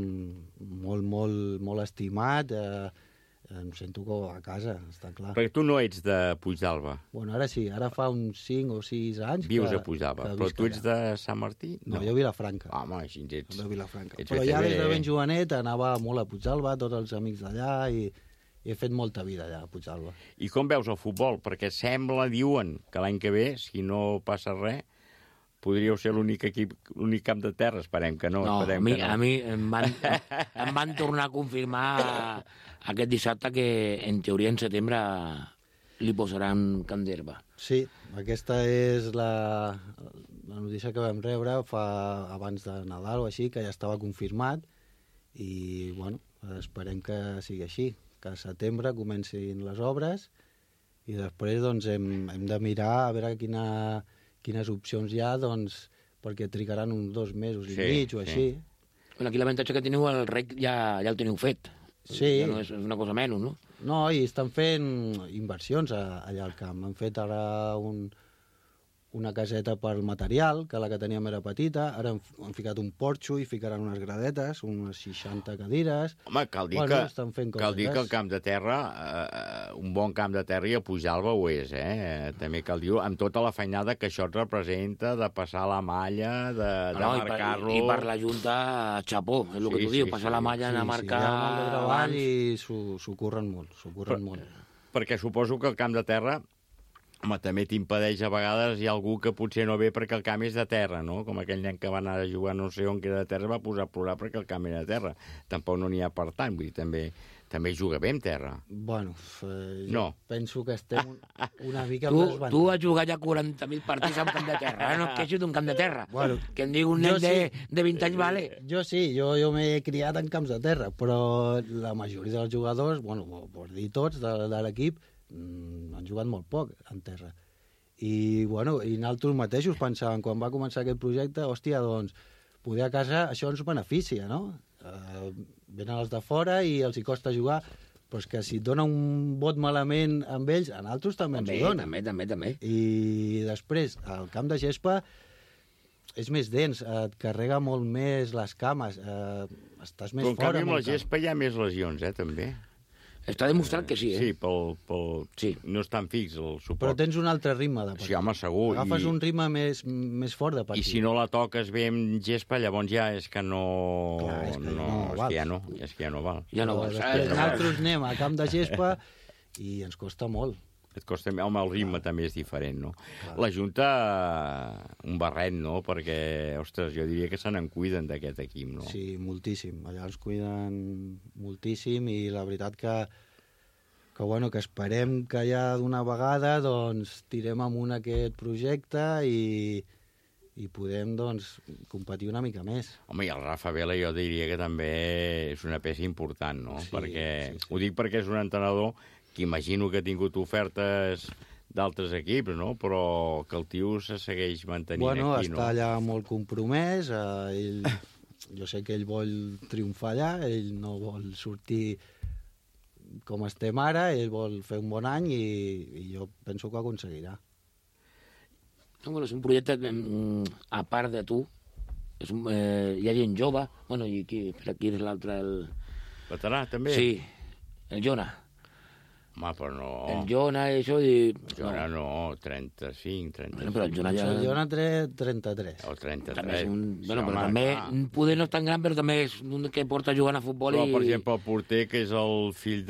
S20: molt estimat, em sento com a casa, està clar.
S2: Perquè tu no ets de Puig d'Alba.
S20: Bueno, ara sí, ara fa uns 5 o 6 anys
S2: vius a Puig d'Alba, però tu ets de Sant Martí?
S20: No, jo a Vilafranca.
S2: Home, així ets...
S20: De Vilafranca. Però ja des de ben jovenet anava molt a Puig d'Alba, tots els amics d'allà, i he fet molta vida allà a Puig d'Alba.
S2: I com veus el futbol? Perquè diuen que l'any que ve, si no passa res, podríeu ser l'únic camp de terra. Esperem que no.
S13: A mi em van tornar a confirmar aquest dissabte que, en teoria, en setembre li posaran camp d'herba.
S20: Sí, aquesta és la notícia que vam rebre abans de Nadal o així, que ja estava confirmat, i, bueno, esperem que sigui així, que a setembre comencin les obres, i després doncs, hem de mirar a veure quines opcions hi ha, doncs, perquè trigaran uns 2 mesos i mig o així.
S13: Bueno, aquí l'avantatge que teniu, el rec ja el teniu fet. Ja no és una cosa menys, no?
S20: No, i estan fent inversions allà al camp. Han fet ara una caseta per material, que la que teníem era petita, ara han ficat un porxo i ficaran unes gradetes, unes 60 cadires...
S2: Home, cal dir que el camp de terra, un bon camp de terra i a Pujalba ho és, també cal dir, amb tota la feinada que això et representa, de passar la malla, de marcar-lo...
S13: I per la Junta, xapó, és el que tu dius, passar la malla, anar a marcar...
S20: Sí, hi ha molt de treball i s'ho curren molt,
S2: Perquè suposo que el camp de terra... Home, també t'impedeix a vegades, hi ha algú que potser no ve perquè el camp és de terra, no? Com aquell nen que va anar a jugar no sé on que era de terra, va posar a plorar perquè el camp era de terra. Tampoc no n'hi ha per tant, vull dir, també juga bé amb terra.
S20: Bueno, jo penso que estem una mica...
S13: Tu has jugat ja 40.000 partits amb camp de terra, no et queixis d'un camp de terra.
S20: Bueno,
S13: que em digui un nen de 20 anys, vale.
S20: Jo sí, jo m'he criat en camps de terra, però la majoria dels jugadors, bueno, per dir tots de l'equip, han jugat molt poc en terra. I nosaltres mateixos pensàvem, quan va començar aquest projecte, hòstia, doncs, poder a casa això ens beneficia, no? Venen els de fora i els hi costa jugar, però és que si et dona un vot malament amb ells, a nosaltres també ens ho dona.
S13: També.
S20: I després, el camp de gespa és més dens, et carrega molt més les cames, estàs més fora.
S2: Però en canvi amb la gespa hi ha més lesions, també.
S13: Està demostrat que sí,
S2: Sí, no és tan fix el suport.
S20: Però tens un altre ritme de partit.
S2: Sí, home, segur.
S20: Agafes un ritme més fort de partit.
S2: I si no la toques bé amb gespa, llavors ja és que no...
S20: Clar, és que ja no val.
S13: Ja no val.
S20: Nosaltres anem a camp de gespa i ens costa molt.
S2: Et costa... Home, el ritme també és diferent, no? La Junta, un barret, no? Perquè, ostres, jo diria que se n'en cuiden d'aquest equip, no?
S20: Sí, moltíssim. Allà els cuiden moltíssim i la veritat que esperem que ja d'una vegada doncs tirem amunt aquest projecte i podem, doncs, competir una mica més.
S2: Home, i el Rafa Vela jo diria que també és una peça important, no? Sí. Ho dic perquè és un entrenador que imagino que ha tingut ofertes d'altres equips, no? Però que el tio se segueix mantenint aquí, no?
S20: Està allà molt compromès, jo sé que ell vol triomfar allà, ell no vol sortir com estem ara, ell vol fer un bon any i jo penso que ho aconseguirà.
S13: És un projecte a part de tu, hi ha gent jove, i aquí és l'altre...
S2: Veterà, també?
S13: Sí, el Jona.
S2: Home, però no...
S13: El Jona, això...
S2: Jona no, 35, 35...
S13: Però el Jona ja...
S20: El Jona 33.
S2: O 33.
S13: Però també, poder no és tan gran, però també és un que porta jugant a futbol
S2: però, per exemple, el porter, que és el fill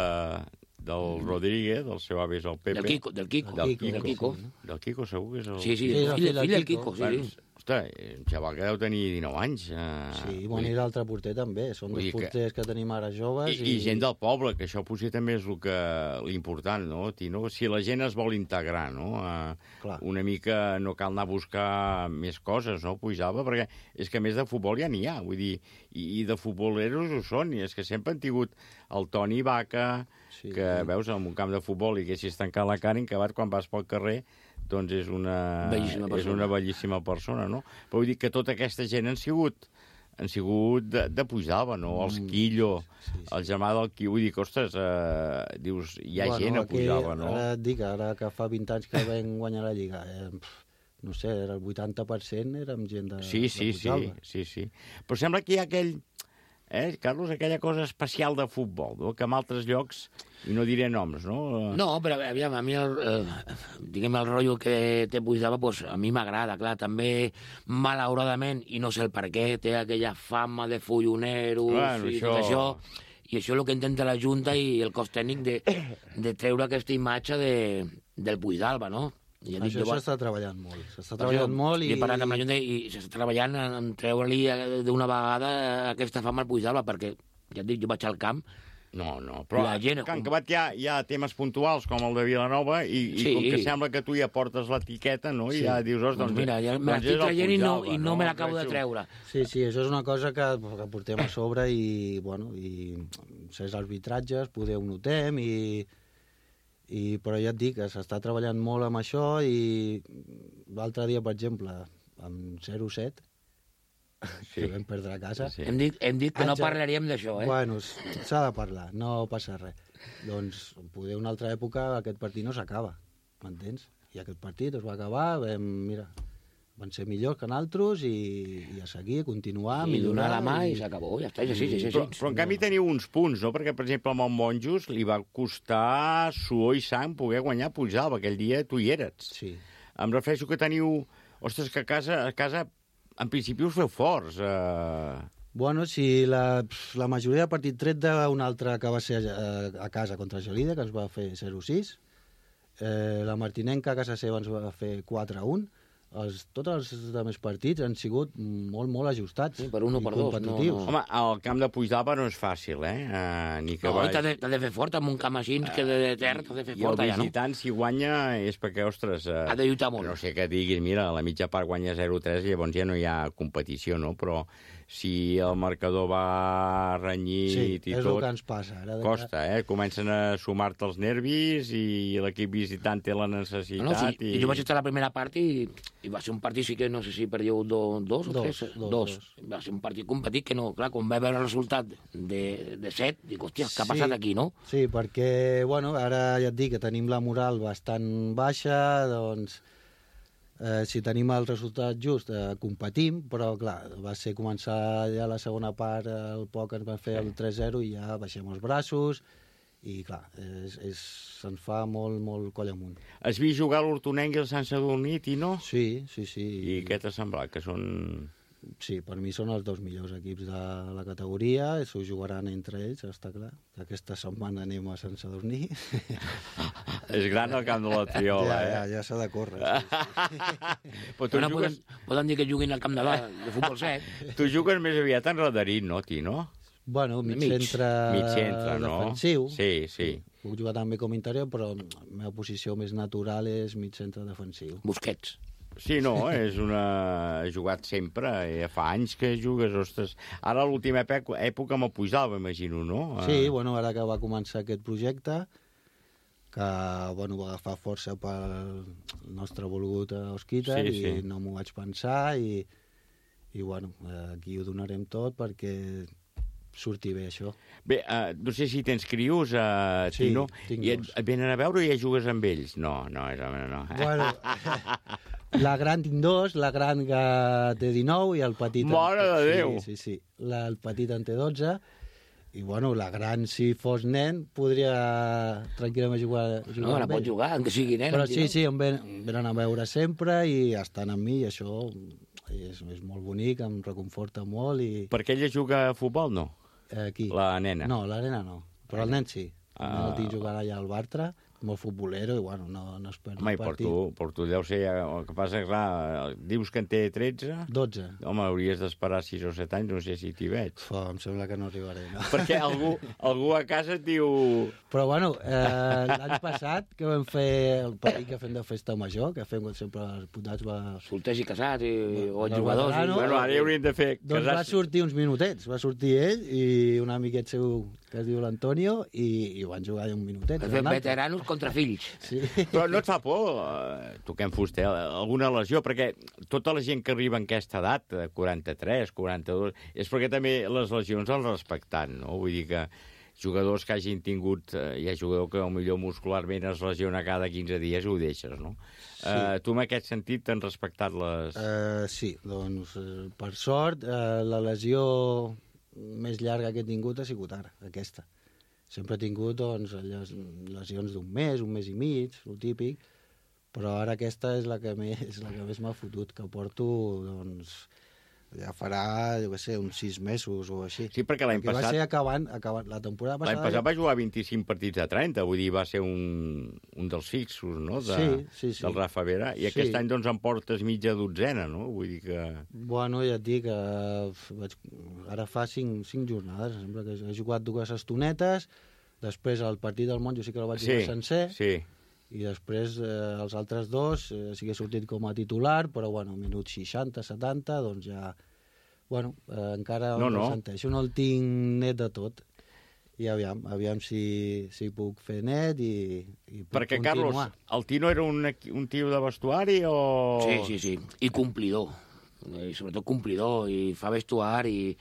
S2: del Rodríguez, del seu avi és el Pepe...
S13: Del Quico.
S2: Del Quico, segur que és el...
S13: Sí, el fill del Quico, sí.
S2: Ostres, un xaval que deu tenir 19 anys.
S20: Sí, i l'altre porter també. Són dos porters que tenim ara joves.
S2: I gent del poble, que això potser també és l'important, no, Tino? Si la gent es vol integrar, no? Una mica no cal anar a buscar més coses, no, Pujalba? Perquè és que a més de futbol ja n'hi ha, vull dir, i de futboleros ho són, i és que sempre han tingut el Toni Vaca, que veus, en un camp de futbol i que si es tancat la cara, acabat quan vas pel carrer, doncs és una bellíssima persona, no? Però vull dir que tota aquesta gent han sigut de Pujalba, no? Els Quillo, el germà del Quillo, vull dir que, ostres, dius, hi ha gent a Pujalba, no?
S20: Ara et dic, ara que fa 20 anys que vam guanyar la Lliga, no sé, era el 80% érem gent de Pujalba.
S2: Sí. Però sembla que hi ha aquell... Carlos, aquella cosa especial de futbol, no? Que en altres llocs, i no diré noms, no?
S13: No, però aviam, a mi el rotllo que té Pujalba, pues, a mi m'agrada, clar, també malauradament, i no sé el per què, té aquella fama de folloneros i tot això, i això és el que intenta la Junta i el cos tècnic de treure aquesta imatge del Pujalba, no?
S20: Això s'està treballant molt. S'està treballant molt i...
S13: He parlat amb la Junta i s'està treballant en treure-li d'una vegada aquesta fama al Pujalba, perquè, ja et dic, jo vaig al camp...
S2: No, però que han acabat hi ha temes puntuals com el de Vilanova i com que sembla que tu ja portes l'etiqueta, no? I ja dius, doncs
S13: mira, ja me l'estic traient i no me l'acabo de treure.
S20: Sí, això és una cosa que portem a sobre i certs arbitratges, poder ho notem però ja et dic que s'està treballant molt amb això i l'altre dia, per exemple, amb 0-7, que vam perdre a casa.
S13: Sí. Hem dit que no parlaríem d'això, eh?
S20: Bueno, s'ha de parlar, no passa res. Doncs, poder una altra època, aquest partit no s'acaba, m'entens? I aquest partit es va acabar, van ser millors que nosaltres i a seguir, a continuar,
S13: i donar la mà i s'acabó, ja està, sí.
S2: Però en canvi teniu uns punts, no? Perquè, per exemple, amb el Monjos li va costar suor i sang poder guanyar Puigdàlber. Aquell dia tu hi eres.
S20: Sí.
S2: Em refereixo que teniu... Ostres, que a casa en principi us feu forts.
S20: Bueno, si la majoria de partit tret d'un altre que va ser a casa contra Gelida, que ens va fer 0-6, la Martinenca a casa seva ens va fer 4-1, tots els altres partits han sigut molt ajustats,
S13: per un o per dos.
S20: Competitius.
S2: Home, el camp de Puigdàlber no és fàcil, Ni que
S13: t'ha de fer fort amb un camp així, que de terra t'ha de fer fort allà, no?
S2: I el visitant, si guanya, és perquè, ostres...
S13: ha de lluitar molt.
S2: No sé què diguis, mira, a la mitja part guanya 0-3, llavors ja no hi ha competició, no? Però si el marcador va renyit i tot...
S20: Sí, és el que ens passa.
S2: Costa, Comencen a sumar-te els nervis i l'equip visitant té la necessitat...
S13: I jo vaig estar a la primera part i va ser un partit, sí que no sé si perdeu dos o tres. Dos. Va ser un partit competit que no... Clar, quan va veure el resultat de 7, dic, hòstia, què ha passat aquí, no?
S20: Sí, perquè, bueno, ara ja et dic que tenim la moral bastant baixa, doncs... si tenim el resultat just, competim, però, clar, va ser començar ja la segona part, el poc ens van fer el 3-0 i ja baixem els braços i, clar, se'ns fa molt coll amunt.
S2: Has vist jugar l'Hortonenc i el Sant Sadurní, Tino?
S20: Sí.
S2: I què t'ha semblat? Que són...
S20: Sí, per mi són els dos millors equips de la categoria, s'ho jugaran entre ells, està clar. Aquesta setmana anem a Sant Sadurní.
S2: És gran el camp de la Triola,
S20: Ja s'ha de córrer.
S13: Poden dir que juguin al camp de futbol 7.
S2: Tu jugues més aviat enradarit, no, Tino?
S20: Bueno, mig centre
S2: no?
S20: Defensiu.
S2: Sí.
S20: Puc jugar també com interior, però la meva posició més natural és mig centre defensiu.
S13: Busquets.
S2: Sí, no, ha jugat sempre, fa anys que jugues, ostres. Ara l'última època amb el Puigdàlber, imagino, no?
S20: Sí, bueno, ara que va començar aquest projecte, que, bueno, va agafar força pel nostre volgut Osquitar i no m'ho vaig pensar i, bueno, aquí ho donarem tot perquè surti bé, això.
S2: Bé, no sé si tens crios, Tino, i et venen a veure i ja jugues amb ells? No.
S20: Bueno, la gran tinc dos, la gran que té 19 i el petit...
S2: Mare de Déu!
S20: Sí. El petit en té 12 i, bueno, la gran, si fos nen, podria tranquil·lament jugar
S13: no, la pot jugar, que sigui nen.
S20: Però sí, em venen a veure sempre i estan amb mi i això és molt bonic, em reconforta molt i...
S2: Perquè ella juga a futbol, no?
S20: Qui?
S2: La nena.
S20: No, la nena no, però el nen sí. El nen el tinc jugant allà al Bartra, molt futbolero i, bueno, no es perd un partit.
S2: Home, per tu deu ser... El que passa, clar, dius que en té 13?
S20: 12.
S2: Home, hauries d'esperar 6 o 7 anys, no sé si t'hi veig.
S20: Em sembla que no arribaré, no?
S2: Perquè algú a casa et diu...
S20: Però, bueno, l'any passat que vam fer el partit que fem de festa major, que fem sempre els putats...
S13: Solters i casats o jugadors.
S2: Bueno, ara hi hauríem de fer...
S20: Doncs va sortir uns minutets, va sortir ell i un amiquet seu que es diu l'Antonio i van jugar un minutet.
S13: Veteranos contra fills.
S20: Sí.
S2: Però no et fa por, toquem fuster, alguna lesió? Perquè tota la gent que arriba en aquesta edat, 43, 42, és perquè també les lesions els respectant, no? Vull dir que jugadors que hagin tingut... Hi ha jugador que potser muscularment es lesiona cada 15 dies i ho deixes, no? Sí. Tu en aquest sentit t'han respectat les...
S20: Sí, doncs per sort la lesió més llarga que he tingut ha sigut ara, aquesta. Sempre he tingut doncs, lesions d'un mes i mig, el típic, però ara aquesta és la que més m'ha fotut, que porto, doncs, ja farà, jo què sé, uns 6 mesos o així.
S2: Sí, perquè l'any passat...
S20: va ser acabant la temporada passada...
S2: L'any passat va jugar 25 partits a 30, vull dir, va ser un dels fixos, no?,
S20: sí.
S2: del Rafa Vera, i aquest any, doncs, en portes mitja dotzena, no?, vull dir que...
S20: Bueno, ja et dic, ara fa 5 jornades, sembla que he jugat 2 estonetes, després el partit del Monjo sí que el vaig jugar sencer, i després els altres 2 sí que he sortit com a titular, però, bueno, minuts 60, 70, doncs ja... Bueno, encara no senteixo, no el tinc net de tot. I aviam si puc fer net i puc
S2: perquè,
S20: continuar.
S2: Carlos, el Tino era un tio de vestuari o...?
S13: Sí, i complidor. i sobretot complidor, i fa vestuari,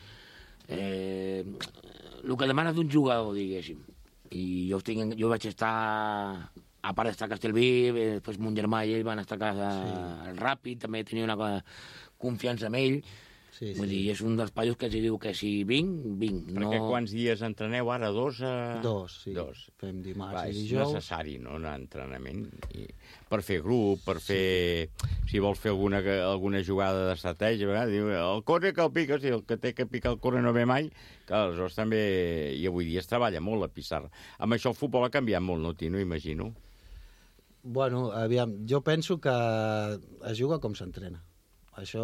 S13: el que demana d'un jugador, diguéssim. I jo vaig estar, a part d'estar a Castellví, després mon germà i ell van estar al Ràpid, també tenia una confiança en ell. Vull dir, és un dels paios que els diu que si vinc.
S2: Perquè quants dies entreneu ara? 2?
S20: 2, sí. Fem dimarts i dijous.
S2: És necessari, no?, anar a entrenament. Per fer grup, per fer... Si vols fer alguna jugada d'estratègia, diu, el corre que el pica, si el que té que picar el corre no ve mai, que aleshores també... I avui dia es treballa molt la pissarra. Amb això el futbol ha canviat molt, no, Tino, imagino?
S20: Bueno, aviam, jo penso que es juga com s'entrena. Això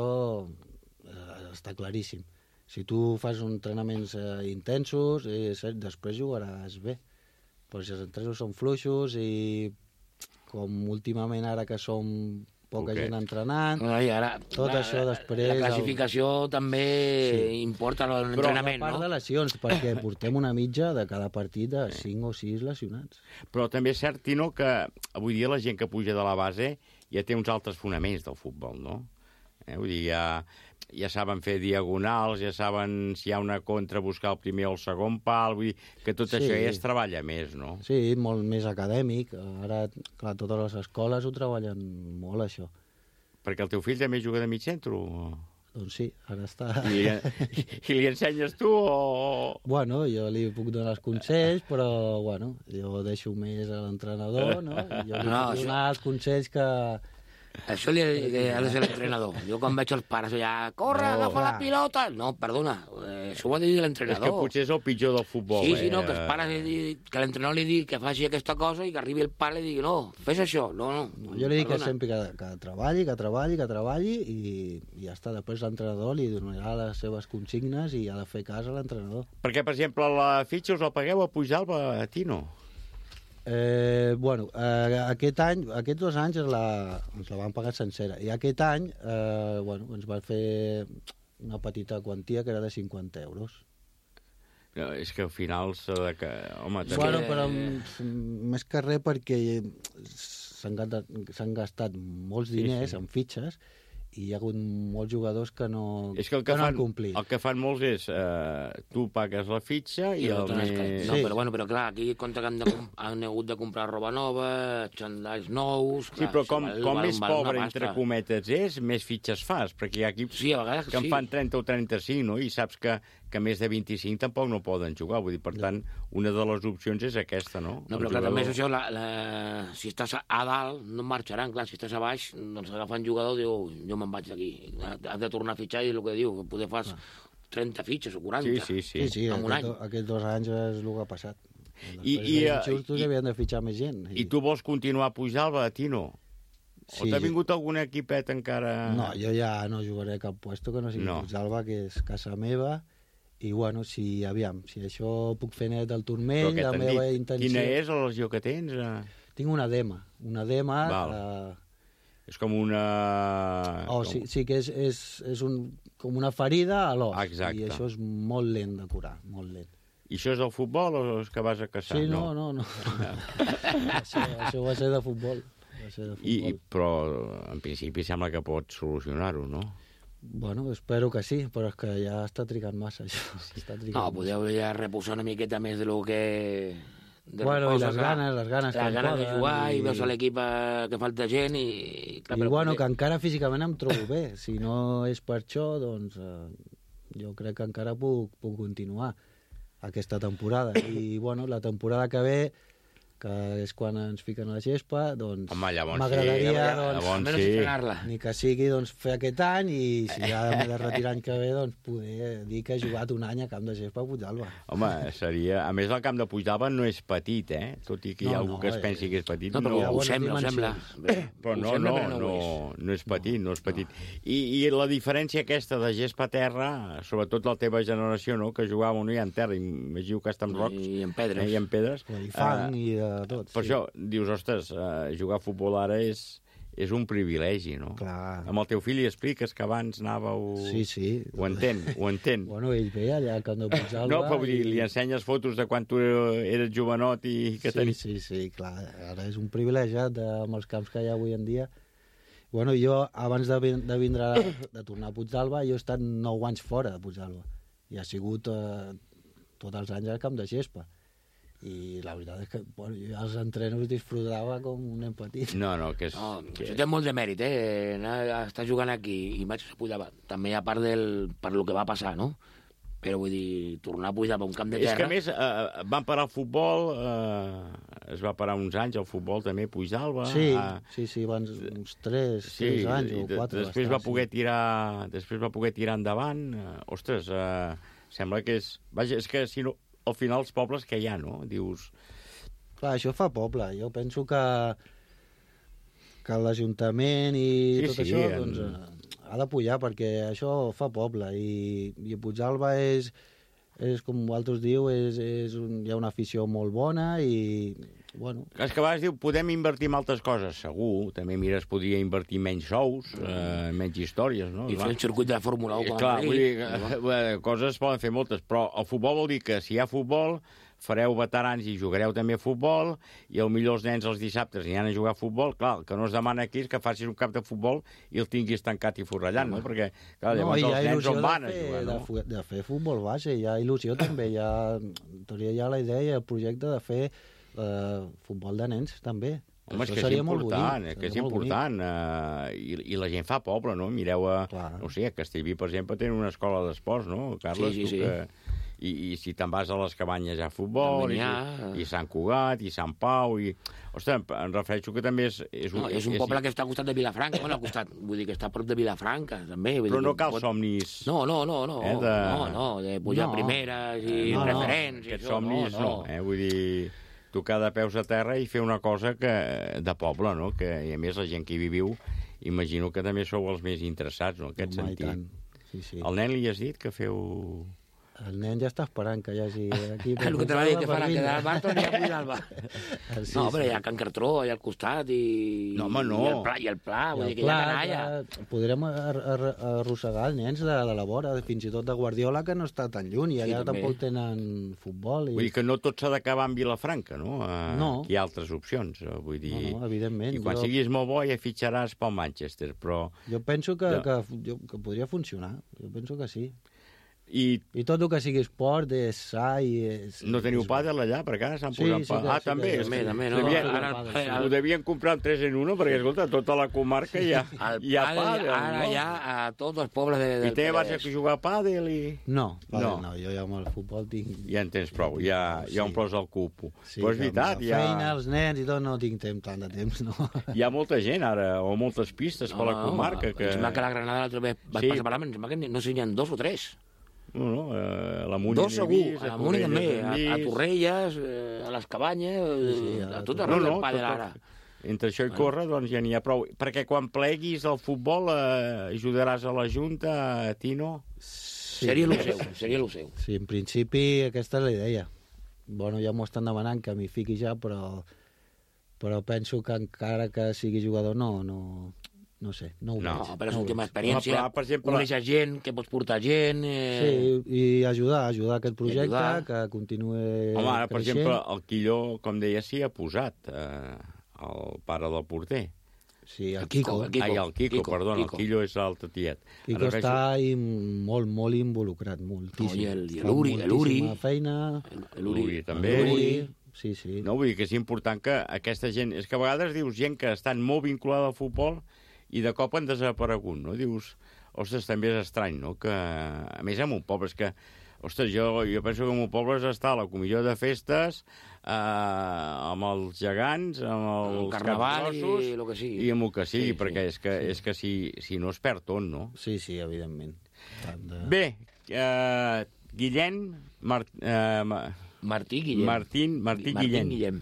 S20: està claríssim. Si tu fas entrenaments intensos, després jugaràs bé. Però si els entrenos són fluixos i com últimament ara que som poca gent entrenant, tot això després...
S13: La classificació també importa l'entrenament, no?
S20: Però a part de lesions, perquè portem una mitja de cada partit de 5 o 6 lesionats.
S2: Però també és cert, Tino, que avui dia la gent que puja de la base ja té uns altres fonaments del futbol, no? Vull dir, ja saben fer diagonals, ja saben si hi ha una contra buscar el primer o el segon pal, vull dir que tot això ja es treballa més, no?
S20: Sí, molt més acadèmic. Ara, clar, totes les escoles ho treballen molt, això.
S2: Perquè el teu fill també juga de mig centre?
S20: Doncs sí, ara està...
S2: I li ensenyes tu o...?
S20: Bueno, jo li puc donar els consells, però, bueno, jo deixo més a l'entrenador, no? Jo li puc donar els consells que...
S13: Això li ha de ser l'entrenador. Jo quan veig els pares allà, corre, agafa la pilota... No, perdona, això ho ha de dir l'entrenador.
S2: És que potser és el pitjor del futbol.
S13: Sí, no, que els pares, que l'entrenador li digui que faci aquesta cosa i que arribi el pare i li digui, no, fes això, no.
S20: Jo li dic que sempre que treballi i ja està. Després l'entrenador li donarà les seves consignes i ha de fer cas a l'entrenador.
S2: Perquè, per exemple, la fitxa us la pagueu a Pujalba, Tino?
S20: Bueno, aquest any, aquests 2 anys ens la van pagar sencera. I aquest any, bueno, ens va fer una petita quantia que era de 50 euros.
S2: No, és que al final s'ha de... Home,
S20: bueno, però més que res perquè s'han gastat molts diners en fitxes i hi ha hagut molts jugadors que no han complit.
S2: El que fan molts és tu pagues la fitxa i el més...
S13: No, però clar, aquí compta que han hagut de comprar roba nova, xandalls nous...
S2: Sí, però com més pobre, entre cometes, és, més fitxes fas, perquè hi ha equips que en fan 30 o 35, no? I saps que més de 25 tampoc no poden jugar, vull dir, per tant, una de les opcions és aquesta, no?
S13: No, però clar, també és això, si estàs a dalt no marxaran, clar, si estàs a baix, doncs agafant jugador, diu, jo me'n vaig d'aquí, has de tornar a fitxar i el que diu, poder fas 30 fitxes o 40
S20: en un any. Aquests 2 anys és el que ha passat. I havien de fitxar més gent.
S2: I tu vols continuar a Pujalba, Tino? O t'ha vingut algun equipet encara...
S20: No, jo ja no jugaré a cap puesto que no sigui Pujalba, que és casa meva. I, bueno, si això puc fer net del turmell, la meva intenció...
S2: Quina és la lesió que tens?
S20: Tinc una edema.
S2: És com una...
S20: Sí que és com una ferida a l'os.
S2: Exacte.
S20: I això és molt lent de curar, molt lent.
S2: I això és del futbol o és que vas a caçar?
S20: Sí, no. Això va ser de futbol.
S2: Però, en principi, sembla que pots solucionar-ho, no?
S20: Bueno, espero que sí, però és que ja està trigant massa, això.
S13: No, podeu ja reposar una miqueta més de lo que...
S20: Bueno, i les ganes
S13: de jugar, i veus a l'equip que falta gent i...
S20: I bueno, que encara físicament em trobo bé. Si no és per això, doncs jo crec que encara puc continuar aquesta temporada. I, bueno, la temporada que ve, que és quan ens fiquen a la gespa, doncs m'agradaria ni que sigui fer aquest any i si ja m'he de retirar l'any que ve, doncs poder dir que he jugat un any a camp de gespa a Pujalba.
S2: Home, seria... A més, el camp de Pujalba no és petit, tot i que hi ha algú que es pensi que és petit.
S13: No, però ho sembla.
S2: Però no és petit, I la diferència aquesta de gespa a terra, sobretot la teva generació, que jugàvem no hi ha en terra, imagino que està en rocs.
S13: I en pedres.
S2: I en pedres.
S20: I fang i tot.
S2: Per això, dius, ostres, jugar a futbol ara és un privilegi, no?
S20: Clar.
S2: Amb el teu fill li expliques que abans anàveu...
S20: Sí.
S2: Ho entén.
S20: Bueno, ell ve allà al camp de Pujalba...
S2: No, però vull dir, li ensenyes fotos de quan tu eres jovenot i que tenies...
S20: Sí, clar. Ara és un privilegiat amb els camps que hi ha avui en dia. Bueno, jo, abans de vindre, de tornar a Puigdàlber, jo he estat 9 anys fora de Puigdàlber. I ha sigut tots els anys al camp de gespa. I la veritat és que bueno, jo els entrenos disfrutava com un nen petit.
S2: No, que és...
S13: No, que... Això té molt de mèrit, estar jugant aquí i vaig a Puigdàlber. També a part per lo que va passar, no? Però vull dir, tornar a pujar per un camp de terra...
S2: És que a més van parar el futbol, es va parar uns anys el futbol també a Puigdàlber.
S20: Sí, abans uns 3 anys o 4.
S2: Després va poder tirar endavant. Ostres, sembla que és... Vaja, és que si no, al final els pobles que hi ha, no? Dius...
S20: Clar, això fa poble. Jo penso que l'Ajuntament i tot això... Doncs, ha de pujar perquè això fa poble i Puigdàlber és com vosaltres diu, hi ha una afició molt bona i, bueno...
S2: És que a vegades diu, podem invertir en altres coses, segur, també mires, podria invertir menys sous, menys històries, no?
S13: I fer un circuit de Fórmula 1.
S2: Clar, vull dir, coses poden fer moltes, però el futbol vol dir que si hi ha futbol, fareu veterans i jugareu també a futbol, i potser els nens els dissabtes aniran a jugar a futbol. Clar, el que no es demana aquí és que facis un camp de futbol i el tinguis tancat i forrellant, no? Perquè, clar, llavors els nens on van a jugar, no?
S20: De fer futbol base, hi ha il·lusió també, hi ha la idea i el projecte de fer futbol de nens també.
S2: Home, és que és important, és important. I la gent fa poble, no? Mireu no sé, a Castellví, per exemple, tenen una escola d'esports, no, Carles?
S13: Sí.
S2: I si te'n vas a les cabanyes a futbol, i Sant Cugat, i Sant Pau, i... Ostres, em refereixo que també és
S13: un poble que està al costat de Vilafranca, al costat, vull dir que està a prop de Vilafranca, també.
S2: Però no cal somnis...
S13: No, de pujar primeres i referents...
S2: Aquests somnis no, vull dir... Tocar de peus a terra i fer una cosa de poble, no? I a més la gent que hi viviu, imagino que també sou els més interessats, no?, en aquest sentit.
S20: Sí.
S2: Al nen li has dit que feu...
S20: El nen ja està esperant que hi hagi aquí...
S13: El que te va dir que farà, que de Barton i a Puigdàlber. No, però hi ha Can Cartró allà al costat i...
S2: No, home, no.
S13: I el Pla, vull dir que hi ha canalla.
S20: Podrem arrossegar els nens de la vora, fins i tot de Guardiola, que no està tan lluny, i allà tampoc tenen futbol.
S2: Vull dir que no tot s'ha d'acabar en Vilafranca, no?
S20: No.
S2: Hi ha altres opcions, vull dir...
S20: No, evidentment.
S2: I quan siguis molt bo ja fitxaràs pel Manchester, però...
S20: Jo penso que podria funcionar, jo penso que sí. I tot el que sigui esport és sa i és...
S2: No teniu pàdel allà, per casa? S'han posat pàdel? També?
S13: També, no?
S2: Ho devien comprar en 3 en 1, perquè, escolta, tota la comarca hi ha pàdel.
S13: Ara hi ha a tots els pobles del
S2: I te vas a jugar a pàdel i...
S20: No, jo ja amb el futbol tinc...
S2: Ja en tens prou, ja omples el cupo. Però és veritat,
S20: ja... feina, els nens i tot, no tinc tant de temps, no.
S2: Hi ha molta gent ara, o moltes pistes per la comarca que...
S13: Em sembla que a la Granada l'altre vaig passar per allà, em sembla que no sé, n'hi ha 2 o 3.
S2: No, a Múnich
S13: 2 segur, a Múnich també, a Torrelles, a les Cabanyes, a tot arreu del pàdel ara.
S2: Entre això i córrer, doncs ja n'hi ha prou. Perquè quan pleguis el futbol ajudaràs a la Junta, Tino?
S13: Seria el seu.
S20: Sí, en principi aquesta és la idea. Bueno, ja m'ho estan demanant que m'hi fiqui ja, però penso que encara que sigui jugador no sé, no ho veig.
S13: No, però és un tema d'experiència, conèixer gent, que pots portar gent...
S20: Sí, i ajudar aquest projecte, que continuï
S2: creixent. Home, ara, per exemple, el Quilló, com deia, s'hi ha posat, el pare del porter.
S20: Sí, el Quico.
S2: El Quico. El Quillo és l'altre tiet.
S20: Quico està molt, molt involucrat, moltíssim.
S13: I l'Uri.
S20: Moltíssima feina.
S2: L'Uri també.
S20: Sí.
S2: No, vull dir que és important que aquesta gent... És que a vegades dius gent que estan molt vinculada al futbol i de cop han desaparegut, no? Dius, ostres, també és estrany, no? Que, a més, en un poble és que... Ostres, jo penso que en un poble està a la comissió de festes, amb els gegants, amb els
S13: carnaval i el que sigui.
S2: I amb el que sigui, perquè és que si no es perd tot, no?
S20: Sí, evidentment.
S2: Bé, Guillem...
S13: Martí Guillem.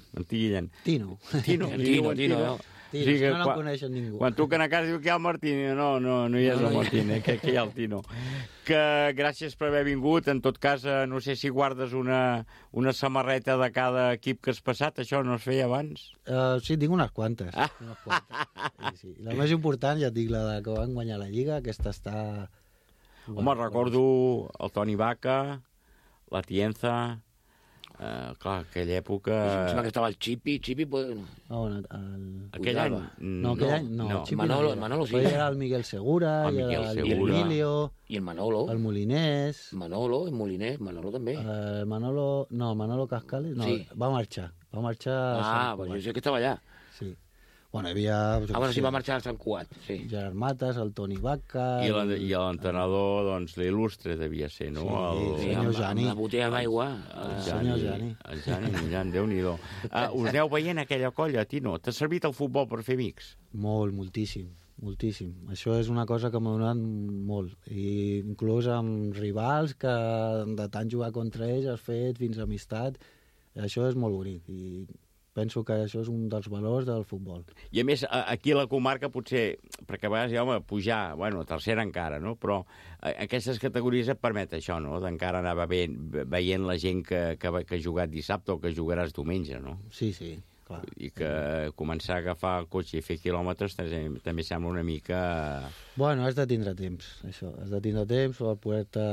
S20: Tino. Sí, no el coneixen ningú.
S2: Quan truquen a casa diu que hi ha el Martí, no hi és el Martí, que hi ha el Tino. Que gràcies per haver vingut, en tot cas, no sé si guardes una samarreta de cada equip que has passat, això no es feia abans?
S20: Sí, tinc unes quantes. Sí. La més important, ja et dic, la que van guanyar la Lliga, aquesta està...
S2: Home, recordo el Toni Vaca, la Tienza... Clar, aquella època...
S13: Em sembla que estava el Chipi...
S2: Aquell any?
S20: No, aquell any no.
S13: Manolo sí.
S20: Era el Miguel Segura, i el Emilio...
S13: I el Manolo.
S20: El Molinés...
S13: Manolo també.
S20: Manolo Cascales va marxar.
S13: Pues jo sé que estava allà.
S20: Sí. Bueno, hi havia...
S13: sí, va marxar a Sant Cugat, sí.
S20: Gerard Matas, el Toni Vaca...
S2: I l'entrenador, doncs, l'il·lustre devia ser, no?
S20: Sí, el senyor Jani.
S13: La botella d'aigua.
S20: El senyor Jani.
S2: El Jani, Déu-n'hi-do. Us aneu veient aquella colla, Tino? T'ha servit el futbol per fer amics?
S20: Moltíssim. Això és una cosa que m'ha donat molt. I inclús amb rivals que de tant jugar contra ells has fet fins amistat. Això és molt bonic i penso que això és un dels valors del futbol.
S2: I a més, aquí a la comarca potser, perquè a vegades, pujar, tercera encara, no? Però aquestes categories et permet això, no? D'encara anar veient la gent que ha jugat dissabte o que jugaràs diumenge, no?
S20: Sí, clar.
S2: I que començar a agafar el cotxe i fer quilòmetres també sembla una mica...
S20: Bueno, has de tindre temps, això. Has de tindre temps per poder-te...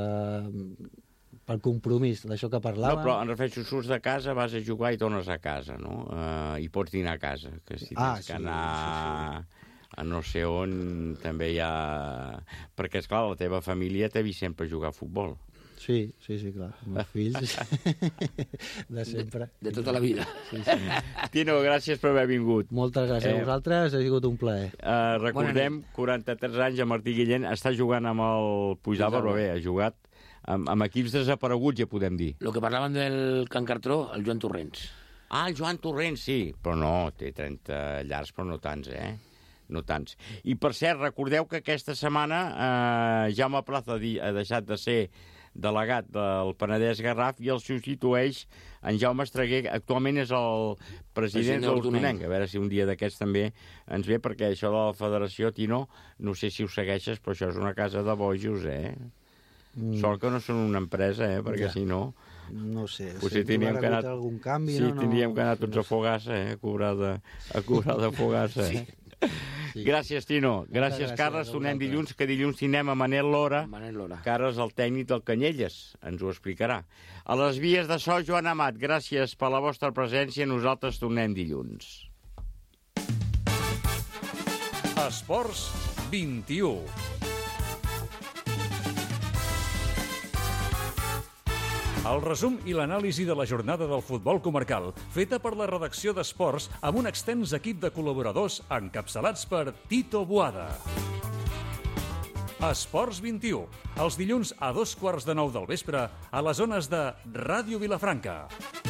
S20: el compromís, d'això que parlàvem...
S2: No, però en refereixo, surts de casa, vas a jugar i tornes a casa, no? I pots dinar a casa, que si tens que anar a no sé on també hi ha... Perquè, esclar, la teva família t'ha vist sempre jugar a futbol.
S20: Sí, clar. Els meus fills de sempre.
S13: De tota la vida.
S20: Sí.
S2: Tino, gràcies per haver vingut.
S20: Moltes gràcies a vosaltres, ha sigut un plaer.
S2: Recordem, 43 anys, el Martí Guillén està jugant amb el Puigdàlber, però bé, ha jugat amb equips desapareguts, ja podem dir.
S13: El que parlaven del Can Cartró, el Joan Torrents.
S2: El Joan Torrents, sí, però no, té 30 llars, però no tants, No tants. I, per cert, recordeu que aquesta setmana Jaume Plaza ha deixat de ser delegat del Penedès Garraf i el substitueix en Jaume Estreguer, actualment és el president del Donenc. A veure si un dia d'aquests també ens ve, perquè això de la federació, Tino, no sé si ho segueixes, però això és una casa de bojos, Sort que no són una empresa, perquè si no...
S20: No sé,
S2: potser tindríem que anar...
S20: algun canvi,
S2: sí, tindríem que anar tots a Fogassa, a cobrar de Fogassa, Sí. Gràcies, Tino. Gràcies, Carles. Tornem dilluns, que dilluns tindrem a Manel Lora. Carles, el tècnic del Canyelles. Ens ho explicarà. A les vies de so, Joan Amat, gràcies per la vostra presència. Nosaltres tornem dilluns.
S1: Esports 21. El resum i l'anàlisi de la jornada del futbol comarcal, feta per la redacció d'Esports amb un extens equip de col·laboradors encapçalats per Tito Boada. Esports 21, els dilluns a 2:15 del vespre a les ones de Ràdio Vilafranca.